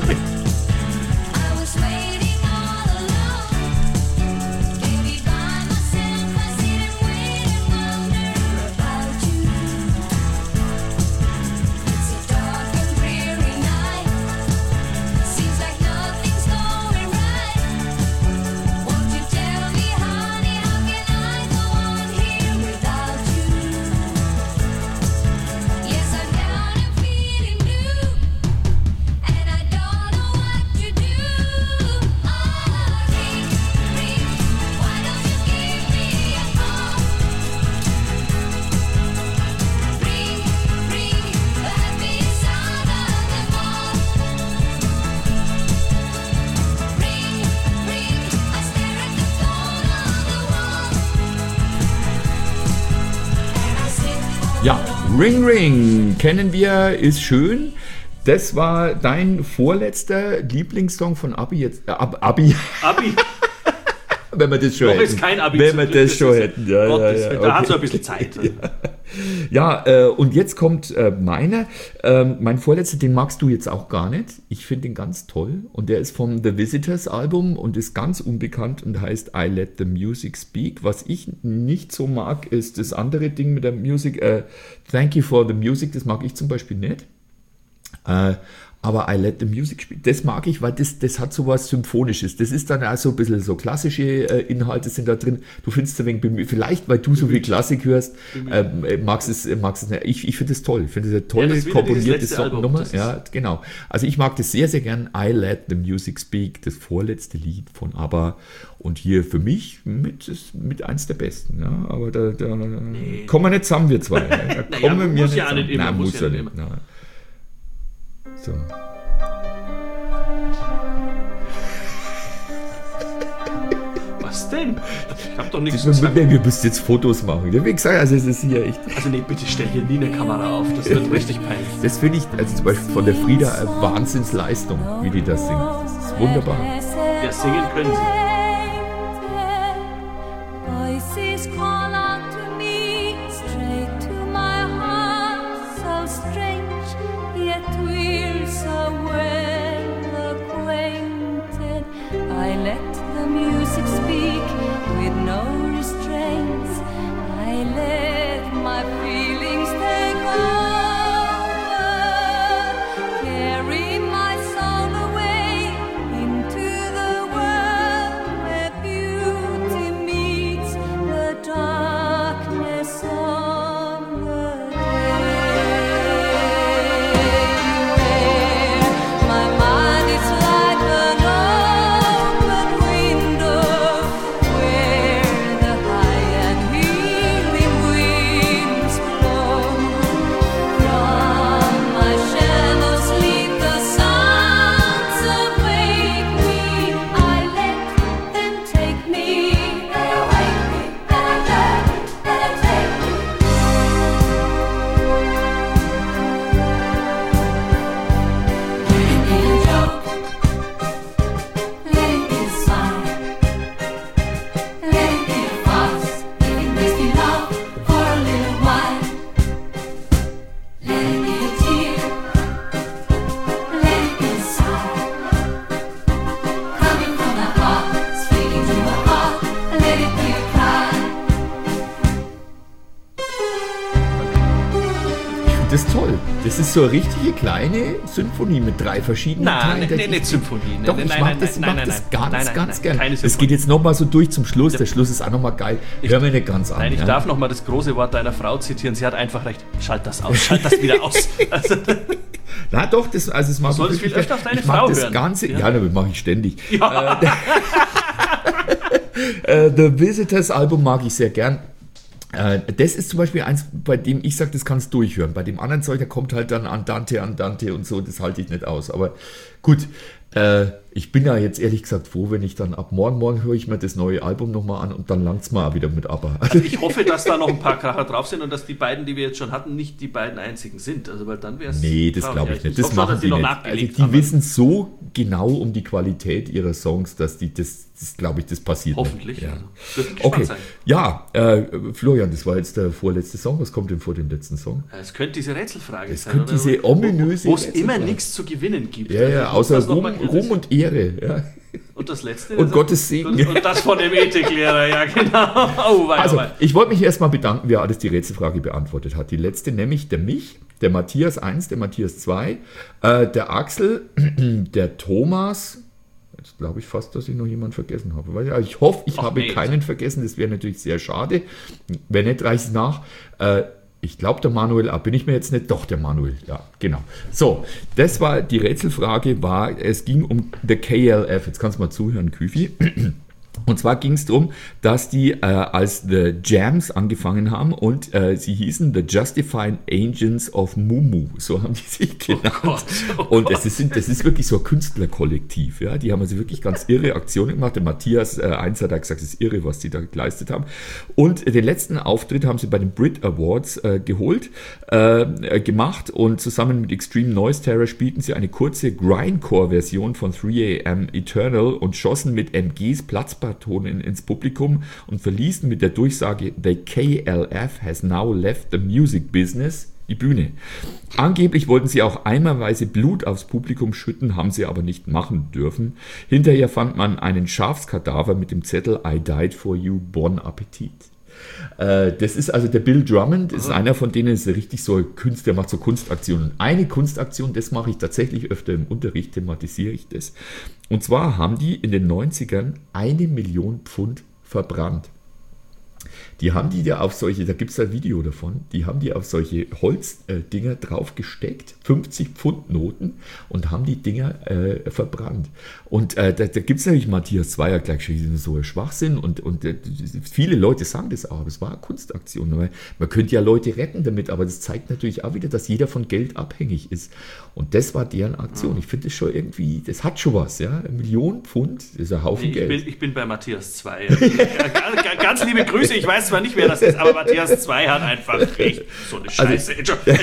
was waiting all alone, baby by myself. I sit and wait and wonder about you. It's a dark and dreary night. Seems like nothing's going right. Won't you tell me, honey, how can I go on here without you? Yes, I'm down and feeling blue, and I don't know what to do. Oh, ring, ring, why don't you give me a call? Ring, ring, the happiest sound of them all. Ring, ring, I stare at the phone on the wall, and I sit. Ja, Ring Ring kennen wir, ist schön. Das war dein vorletzter Lieblingssong von Abi jetzt. Äh, Ab, Abi, Abi, wenn wir das schon noch hätten. ist kein Abi. Wenn zum wir Glück, das schon ist- hätten. Ja, ja, Gottes ja, Willen, Da hat okay. so ein bisschen Zeit. Ja, äh, und jetzt kommt äh, meiner. Ähm, mein vorletzter, den magst du jetzt auch gar nicht. Ich finde den ganz toll. Und der ist vom The Visitors Album und ist ganz unbekannt und heißt I Let the Music Speak. Was ich nicht so mag, ist das andere Ding mit der Music. Äh, Thank you for the Music, das mag ich zum Beispiel nicht. Äh, aber I Let the Music Speak, das mag ich, weil das, das hat so was Symphonisches. Das ist dann auch so ein bisschen so klassische äh, Inhalte sind da drin. Du findest es ein wenig bemüht, vielleicht weil du so viel Klassik hörst, ähm, äh, magst es, äh, magst es nicht. Ich, ich finde das toll. Ich finde das eine tolle, Ja, das ist wieder komponierte dieses letzte Album. Songnummer. Das ist- Ja, genau. Also ich mag das sehr, sehr gern. I Let the Music Speak, das vorletzte Lied von ABBA. Und hier für mich mit, ist mit eins der besten. Ja, aber da, da kommen wir nicht zusammen, wir zwei. Da Naja, kommen wir muss ja zusammen. nicht immer, Nein, muss muss ja ja nicht nicht. Nein. So. Was Was denn? Ich hab doch nichts Wir, gesagt. wir, wir müssen jetzt Fotos machen. Wie gesagt, also es ist hier echt. Also nee, bitte stell hier nie eine Kamera auf. Das wird richtig peinlich. Das finde ich, also zum Beispiel von der Frieda, eine Wahnsinnsleistung, wie die das singt. Das ist wunderbar. Ja, singen können sie. Voices call out to me, straight to my heart, so strange, yet we're so well acquainted. I let the music speak with no restraints. I let my feelings take over, carry my soul away into the world where beauty meets the darkness of the day. Where my mind is like an open window, where the high and healing winds blow. From my shallow sleep the sounds awake me. I let them take me. They awake me, and I let them take me. Let it be a joke, let it be a sign, let it be a farce. If it makes me laugh for a little while, let it be a tear, let it be a sigh, coming from my heart, speaking to my heart. Let it be a cry. Das ist toll. Das ist so eine richtige kleine Symphonie mit drei verschiedenen Nein, Teilen. nee, Der- nee, nicht Symphonie. Nee, Doch, nee, ich nein, mag nein, das, ich nein, mag nein, das nein, ganz, nein, nein, ganz nein, gern. keine Es Symphonie. geht jetzt nochmal so durch zum Schluss. Der Schluss ist auch nochmal geil. Hören wir nicht ganz an. Nein, ich ja. darf noch mal das große Wort deiner Frau zitieren. Sie hat einfach recht. Schalt das aus, schalt das wieder aus. Also, Na doch, das, also es mag Du solltest wirklich viel öfter auf deine ich mag Frau das hören. Ganze, Ja. ja, das mache ich ständig. ja. Äh, The Visitors Album mag ich sehr gern. Äh, das ist zum Beispiel eins, bei dem ich sage, das kannst du durchhören. Bei dem anderen Zeug, da kommt halt dann Andante, Andante und so, das halte ich nicht aus. Aber gut, äh, ich bin ja jetzt ehrlich gesagt froh, wenn ich dann ab morgen, morgen höre ich mir das neue Album nochmal an und dann langt es mal auch wieder mit ABBA. Also, Ich hoffe, dass da noch ein paar Kracher drauf sind und dass die beiden, die wir jetzt schon hatten, nicht die beiden einzigen sind. Also, weil dann wäre es. nee, das glaube ich nicht. Das hoffe, machen dass die noch nicht. Also nachgelegt die haben. wissen so genau um die Qualität ihrer Songs, dass die das, das glaube ich, das passiert Hoffentlich. nicht. Ja. Also, dürfen gespannt Okay, sein. ja, äh, Florian, das war jetzt der vorletzte Song. Was kommt denn vor dem letzten Song? Es könnte diese Rätselfrage Es sein. könnte oder? diese ominöse Wo es Rätselfrage. immer nichts zu gewinnen gibt. Ja, ja, Also, außer das noch Ruhm, mal- Ruhm und Ehre. Ja. Und das letzte? Und das- Gottes Segen. Und, und das von dem Ethiklehrer, ja genau. Oh, wei, Also, wei. ich wollte mich erstmal bedanken, wer alles die Rätselfrage beantwortet hat. Die letzte nämlich der Mich, der Matthias eins, der Matthias zwei, äh, der Axel, der Thomas. Jetzt glaube ich fast, dass ich noch jemanden vergessen habe. Weil, ja, ich hoffe, ich Ach, habe nee. keinen vergessen. Das wäre natürlich sehr schade. Wenn nicht, reiche ich es nach. Äh, ich glaube, der Manuel, ah, bin ich mir jetzt nicht? Doch, der Manuel, ja, genau. So, das war die Rätselfrage, war, es ging um the K L F. Jetzt kannst du mal zuhören, Küfi. Und zwar ging es darum, dass die äh, als The Jams angefangen haben und äh, sie hießen The Justifying Agents of Mumu, so haben die sich genannt. Gott, oh und es ist, das ist wirklich so ein Künstlerkollektiv, ja, die haben also wirklich ganz irre Aktionen gemacht. Der Matthias äh, eins hat gesagt, es ist irre, was die da geleistet haben. Und den letzten Auftritt haben sie bei den Brit Awards äh, geholt, äh, gemacht und zusammen mit Extreme Noise Terror spielten sie eine kurze Grindcore-Version von three A M Eternal und schossen mit M Gs Platzpatronen ins Publikum und verließen mit der Durchsage The K L F has now left the music business die Bühne. Angeblich wollten sie auch eimerweise Blut aufs Publikum schütten, haben sie aber nicht machen dürfen. Hinterher fand man einen Schafskadaver mit dem Zettel I died for you, bon appetit. Äh, das ist also der Bill Drummond, ist einer von denen, ist richtig so ein Künstler, der macht so Kunstaktionen. Eine Kunstaktion, das mache ich tatsächlich öfter im Unterricht, thematisiere ich das. Und zwar haben die in den neunzigern eine Million Pfund verbrannt. Die haben die ja auf solche, da gibt es ein Video davon, die haben die auf solche Holzdinger äh, drauf gesteckt, fünfzig Pfund Noten, und haben die Dinger äh, verbrannt. Und äh, da, da gibt es natürlich Matthias Zweier gleich schon so ein Schwachsinn und, und äh, viele Leute sagen das auch, das war eine Kunstaktion. Weil man könnte ja Leute retten damit, aber das zeigt natürlich auch wieder, dass jeder von Geld abhängig ist. Und das war deren Aktion. Ich finde das schon irgendwie, das hat schon was, ja. Eine Million Pfund, das ist ein Haufen ich Geld. Bin, ich bin bei Matthias Zweier. Ganz liebe Grüße, ich weiß zwar nicht, wer das ist, aber Matthias Zweier hat einfach recht. So eine Scheiße. Also, nein,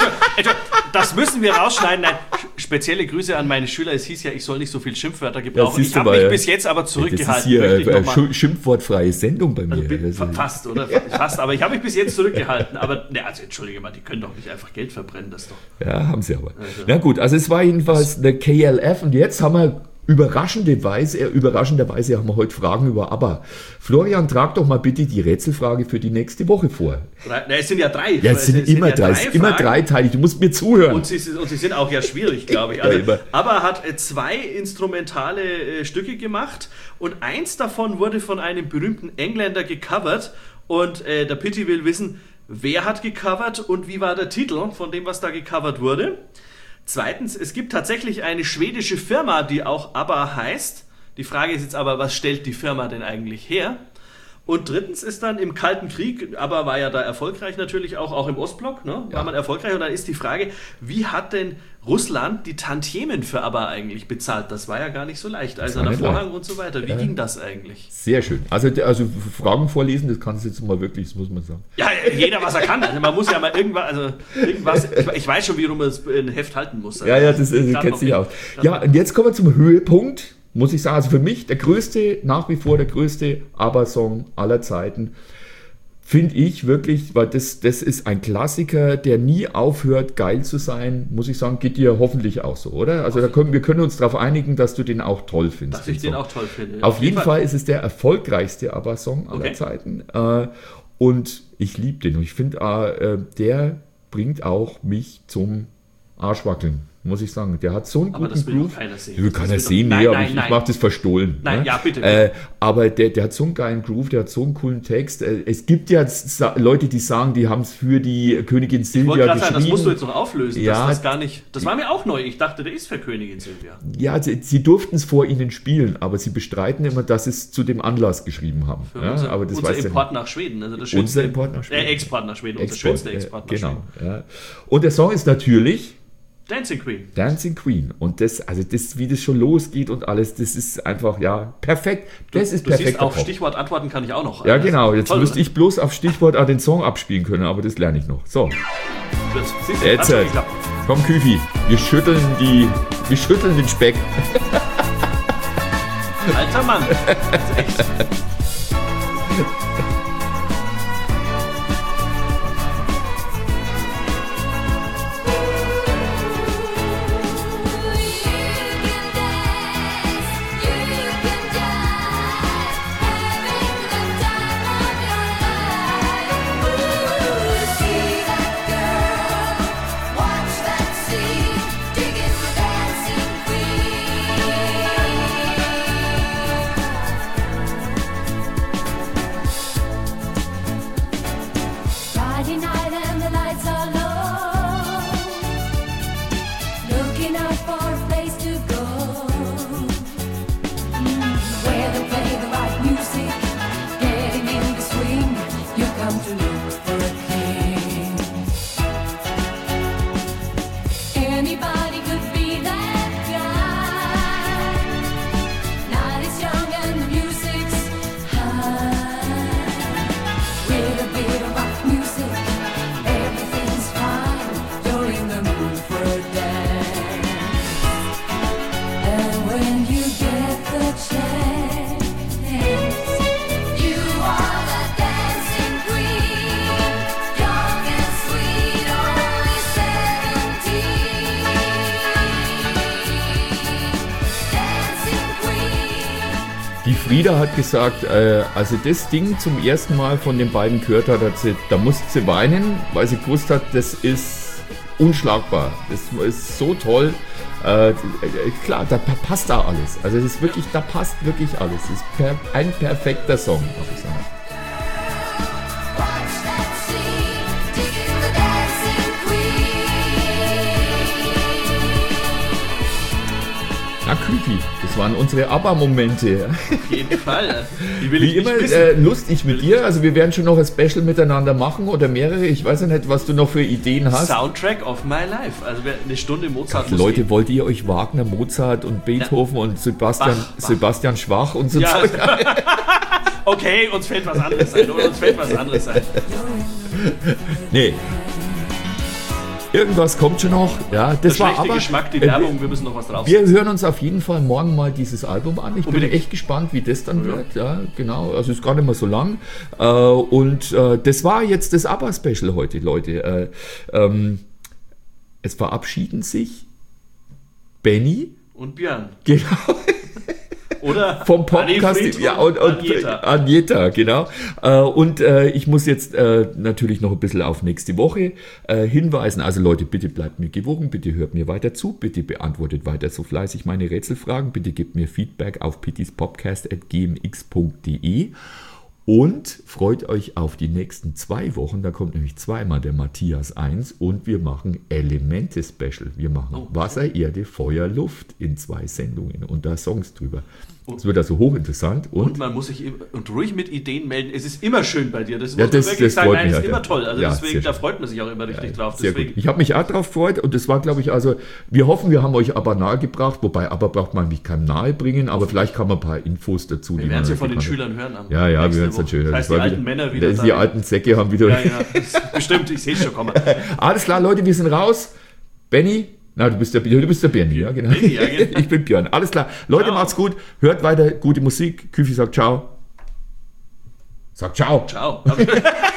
das müssen wir rausschneiden. Nein, spezielle Grüße an meine Schüler. Es hieß ja, ich soll nicht so viel Schimpfwörter gebrauchen. Ja, ich habe mich ja. bis jetzt aber zurückgehalten. Das ist hier eine äh, schimpfwortfreie Sendung bei mir. Also, fast, oder? Fast, aber ich habe mich bis jetzt zurückgehalten. Aber, ne, also entschuldige mal, die können doch nicht einfach Geld verbrennen, das doch. Ja, haben sie aber. Also. Na gut, also es war jedenfalls eine K L F und jetzt haben wir überraschenderweise, äh, überraschenderweise haben wir heute Fragen über ABBA. Florian, trag doch mal bitte die Rätselfrage für die nächste Woche vor. Drei, na, es sind ja drei. Ja, es sind, es sind immer, ja drei, drei immer dreiteilig, du musst mir zuhören. Und sie, und sie sind auch ja schwierig, glaube ich. Also, ja, ABBA hat äh, zwei instrumentale äh, Stücke gemacht und eins davon wurde von einem berühmten Engländer gecovert und äh, der Pitti will wissen, wer hat gecovert und wie war der Titel von dem, was da gecovert wurde. Zweitens, es gibt tatsächlich eine schwedische Firma, die auch ABBA heißt. Die Frage ist jetzt aber, was stellt die Firma denn eigentlich her? Und drittens ist dann im Kalten Krieg, ABBA war ja da erfolgreich natürlich auch, auch im Ostblock, ne? War ja. man erfolgreich. Und dann ist die Frage, wie hat denn Russland die Tantiemen für ABBA eigentlich bezahlt? Das war ja gar nicht so leicht. Also der Vorhang und so weiter. Wie ja. ging das eigentlich? Sehr schön. Also, also Fragen vorlesen, das kannst du jetzt mal wirklich, das muss man sagen. Ja, jeder, was er kann. Also man muss ja mal irgendwas, also irgendwas, ich, ich weiß schon, wie man das in Heft halten muss. Also ja, ja, das, das kennt sich aus. Ja, und jetzt kommen wir zum Höhepunkt. Muss ich sagen, also für mich der größte, nach wie vor der größte ABBA-Song aller Zeiten, finde ich wirklich, weil das, das ist ein Klassiker, der nie aufhört, geil zu sein, muss ich sagen, geht dir hoffentlich auch so, oder? Also da können, wir können uns darauf einigen, dass du den auch toll findest. Dass ich den auch toll finde. Auf, Auf jeden Fall. Fall ist es der erfolgreichste ABBA-Song aller okay. Zeiten und ich liebe den und ich finde, der bringt auch mich zum Arschwackeln. Muss ich sagen, der hat so einen aber guten das will Groove. Doch keiner sehen. Ja, kann er sehen, nee, aber nein, ich, ich mache das verstohlen. Nein, ne? ja, bitte. bitte. Äh, aber der, der hat so einen geilen Groove, der hat so einen coolen Text. Äh, es gibt ja Leute, die sagen, die haben es für die Königin Silvia geschrieben. Sagen, das musst du jetzt noch auflösen. Ja, das, das, gar nicht, das war mir auch neu. Ich dachte, der ist für Königin Silvia. Ja, sie, sie durften es vor ihnen spielen, aber sie bestreiten immer, dass sie es zu dem Anlass geschrieben haben. Für ja, unser, aber das unser weiß Import nach Schweden. Also das unser Import nach Schweden. Äh, Export nach Schweden. Export, unser schönster Export äh, nach genau, Schweden. Ja. Und der Song ist natürlich Dancing Queen. Dancing Queen. Und das, also das, wie das schon losgeht und alles, das ist einfach, ja, perfekt. Das du, ist du perfekt. Siehst, auf Stichwort antworten kann ich auch noch. Ja, genau. Jetzt toll, müsste ich bloß auf Stichwort auch den Song abspielen können, aber das lerne ich noch. So. Das, du, jetzt, äh, komm, Küfi, wir schütteln die, wir schütteln den Speck. Alter Mann. Das ist echt. Frieda hat gesagt, äh, als sie das Ding zum ersten Mal von den beiden gehört hat, hat sie, da musste sie weinen, weil sie gewusst hat, das ist unschlagbar. Das ist so toll. Äh, klar, da passt da alles. Also das ist wirklich, da passt wirklich alles. Das ist per, ein perfekter Song, muss ich sagen. Ja, Küfi, das waren unsere ABBA-Momente. Auf jeden Fall. Die will Wie ich nicht immer wissen. äh, lustig mit dir. Also wir werden schon noch ein Special miteinander machen oder mehrere. Ich weiß ja nicht, was du noch für Ideen hast. Soundtrack of my life. Also wer- eine Stunde Mozart muss Leute, gehen. wollt ihr euch Wagner, Mozart und Beethoven und Sebastian, Bach, Bach. Sebastian Schwach und so Ja. Zeug? Okay, uns fällt was anderes ein. Oder uns fällt was anderes ein. Nee. Irgendwas kommt schon noch. Ja, das Der war schlechte aber. Geschmack, die äh, Werbung, wir müssen noch was drauf Wir hören uns auf jeden Fall morgen mal dieses Album an. Ich Unbedingt. bin echt gespannt, wie das dann wird. Ja, genau. Also ist gar nicht mehr so lang. Äh, und äh, das war jetzt das ABBA-Special heute, Leute. Äh, ähm, es verabschieden sich Benny. Und Björn. Genau. Oder Vom Podcast, Anni-Fried ja, und, und Agneta. Agneta, genau. Äh, und äh, ich muss jetzt äh, natürlich noch ein bisschen auf nächste Woche äh, hinweisen. Also Leute, bitte bleibt mir gewogen, bitte hört mir weiter zu, bitte beantwortet weiter so fleißig meine Rätselfragen, bitte gebt mir Feedback auf pittispodcast at g m x punkt d e und freut euch auf die nächsten zwei Wochen. Da kommt nämlich zweimal der Matthias eins und wir machen Elemente-Special. Wir machen Oh. Wasser, Erde, Feuer, Luft in zwei Sendungen und da Songs drüber. Das wird also hochinteressant. Und, Und man muss sich im- und ruhig mit Ideen melden. Es ist immer schön bei dir. Das Ja, muss das- man wirklich das sagen. freut Nein, mich es ist halt, immer ja. toll. Also Ja, deswegen, sehr da schön. freut man sich auch immer richtig drauf. sehr Deswegen. gut. Ich habe mich auch drauf gefreut und das war, glaube ich, also wir hoffen, wir haben euch aber nahegebracht, wobei aber braucht man mich keinem nahe bringen, aber vielleicht kann man ein paar Infos dazu. Wir die werden man es ja von den natürlich- Schülern hören. Am Ja, ja, wir nächste werden es dann Woche. schön hören. Das heißt, Das die war alten wieder- Männer wieder. das- Die da. alten Säcke haben wieder... Ja, ja. Das- Bestimmt, ich sehe es schon kommen. Alles klar, Leute, wir sind raus. Benny, na, du bist der, du bist der Bernie, ja, genau. Benni, ja, genau. Ich bin Björn. Alles klar. Leute, Ciao. macht's gut. Hört weiter gute Musik. Küfi sagt ciao. Sagt ciao. Ciao.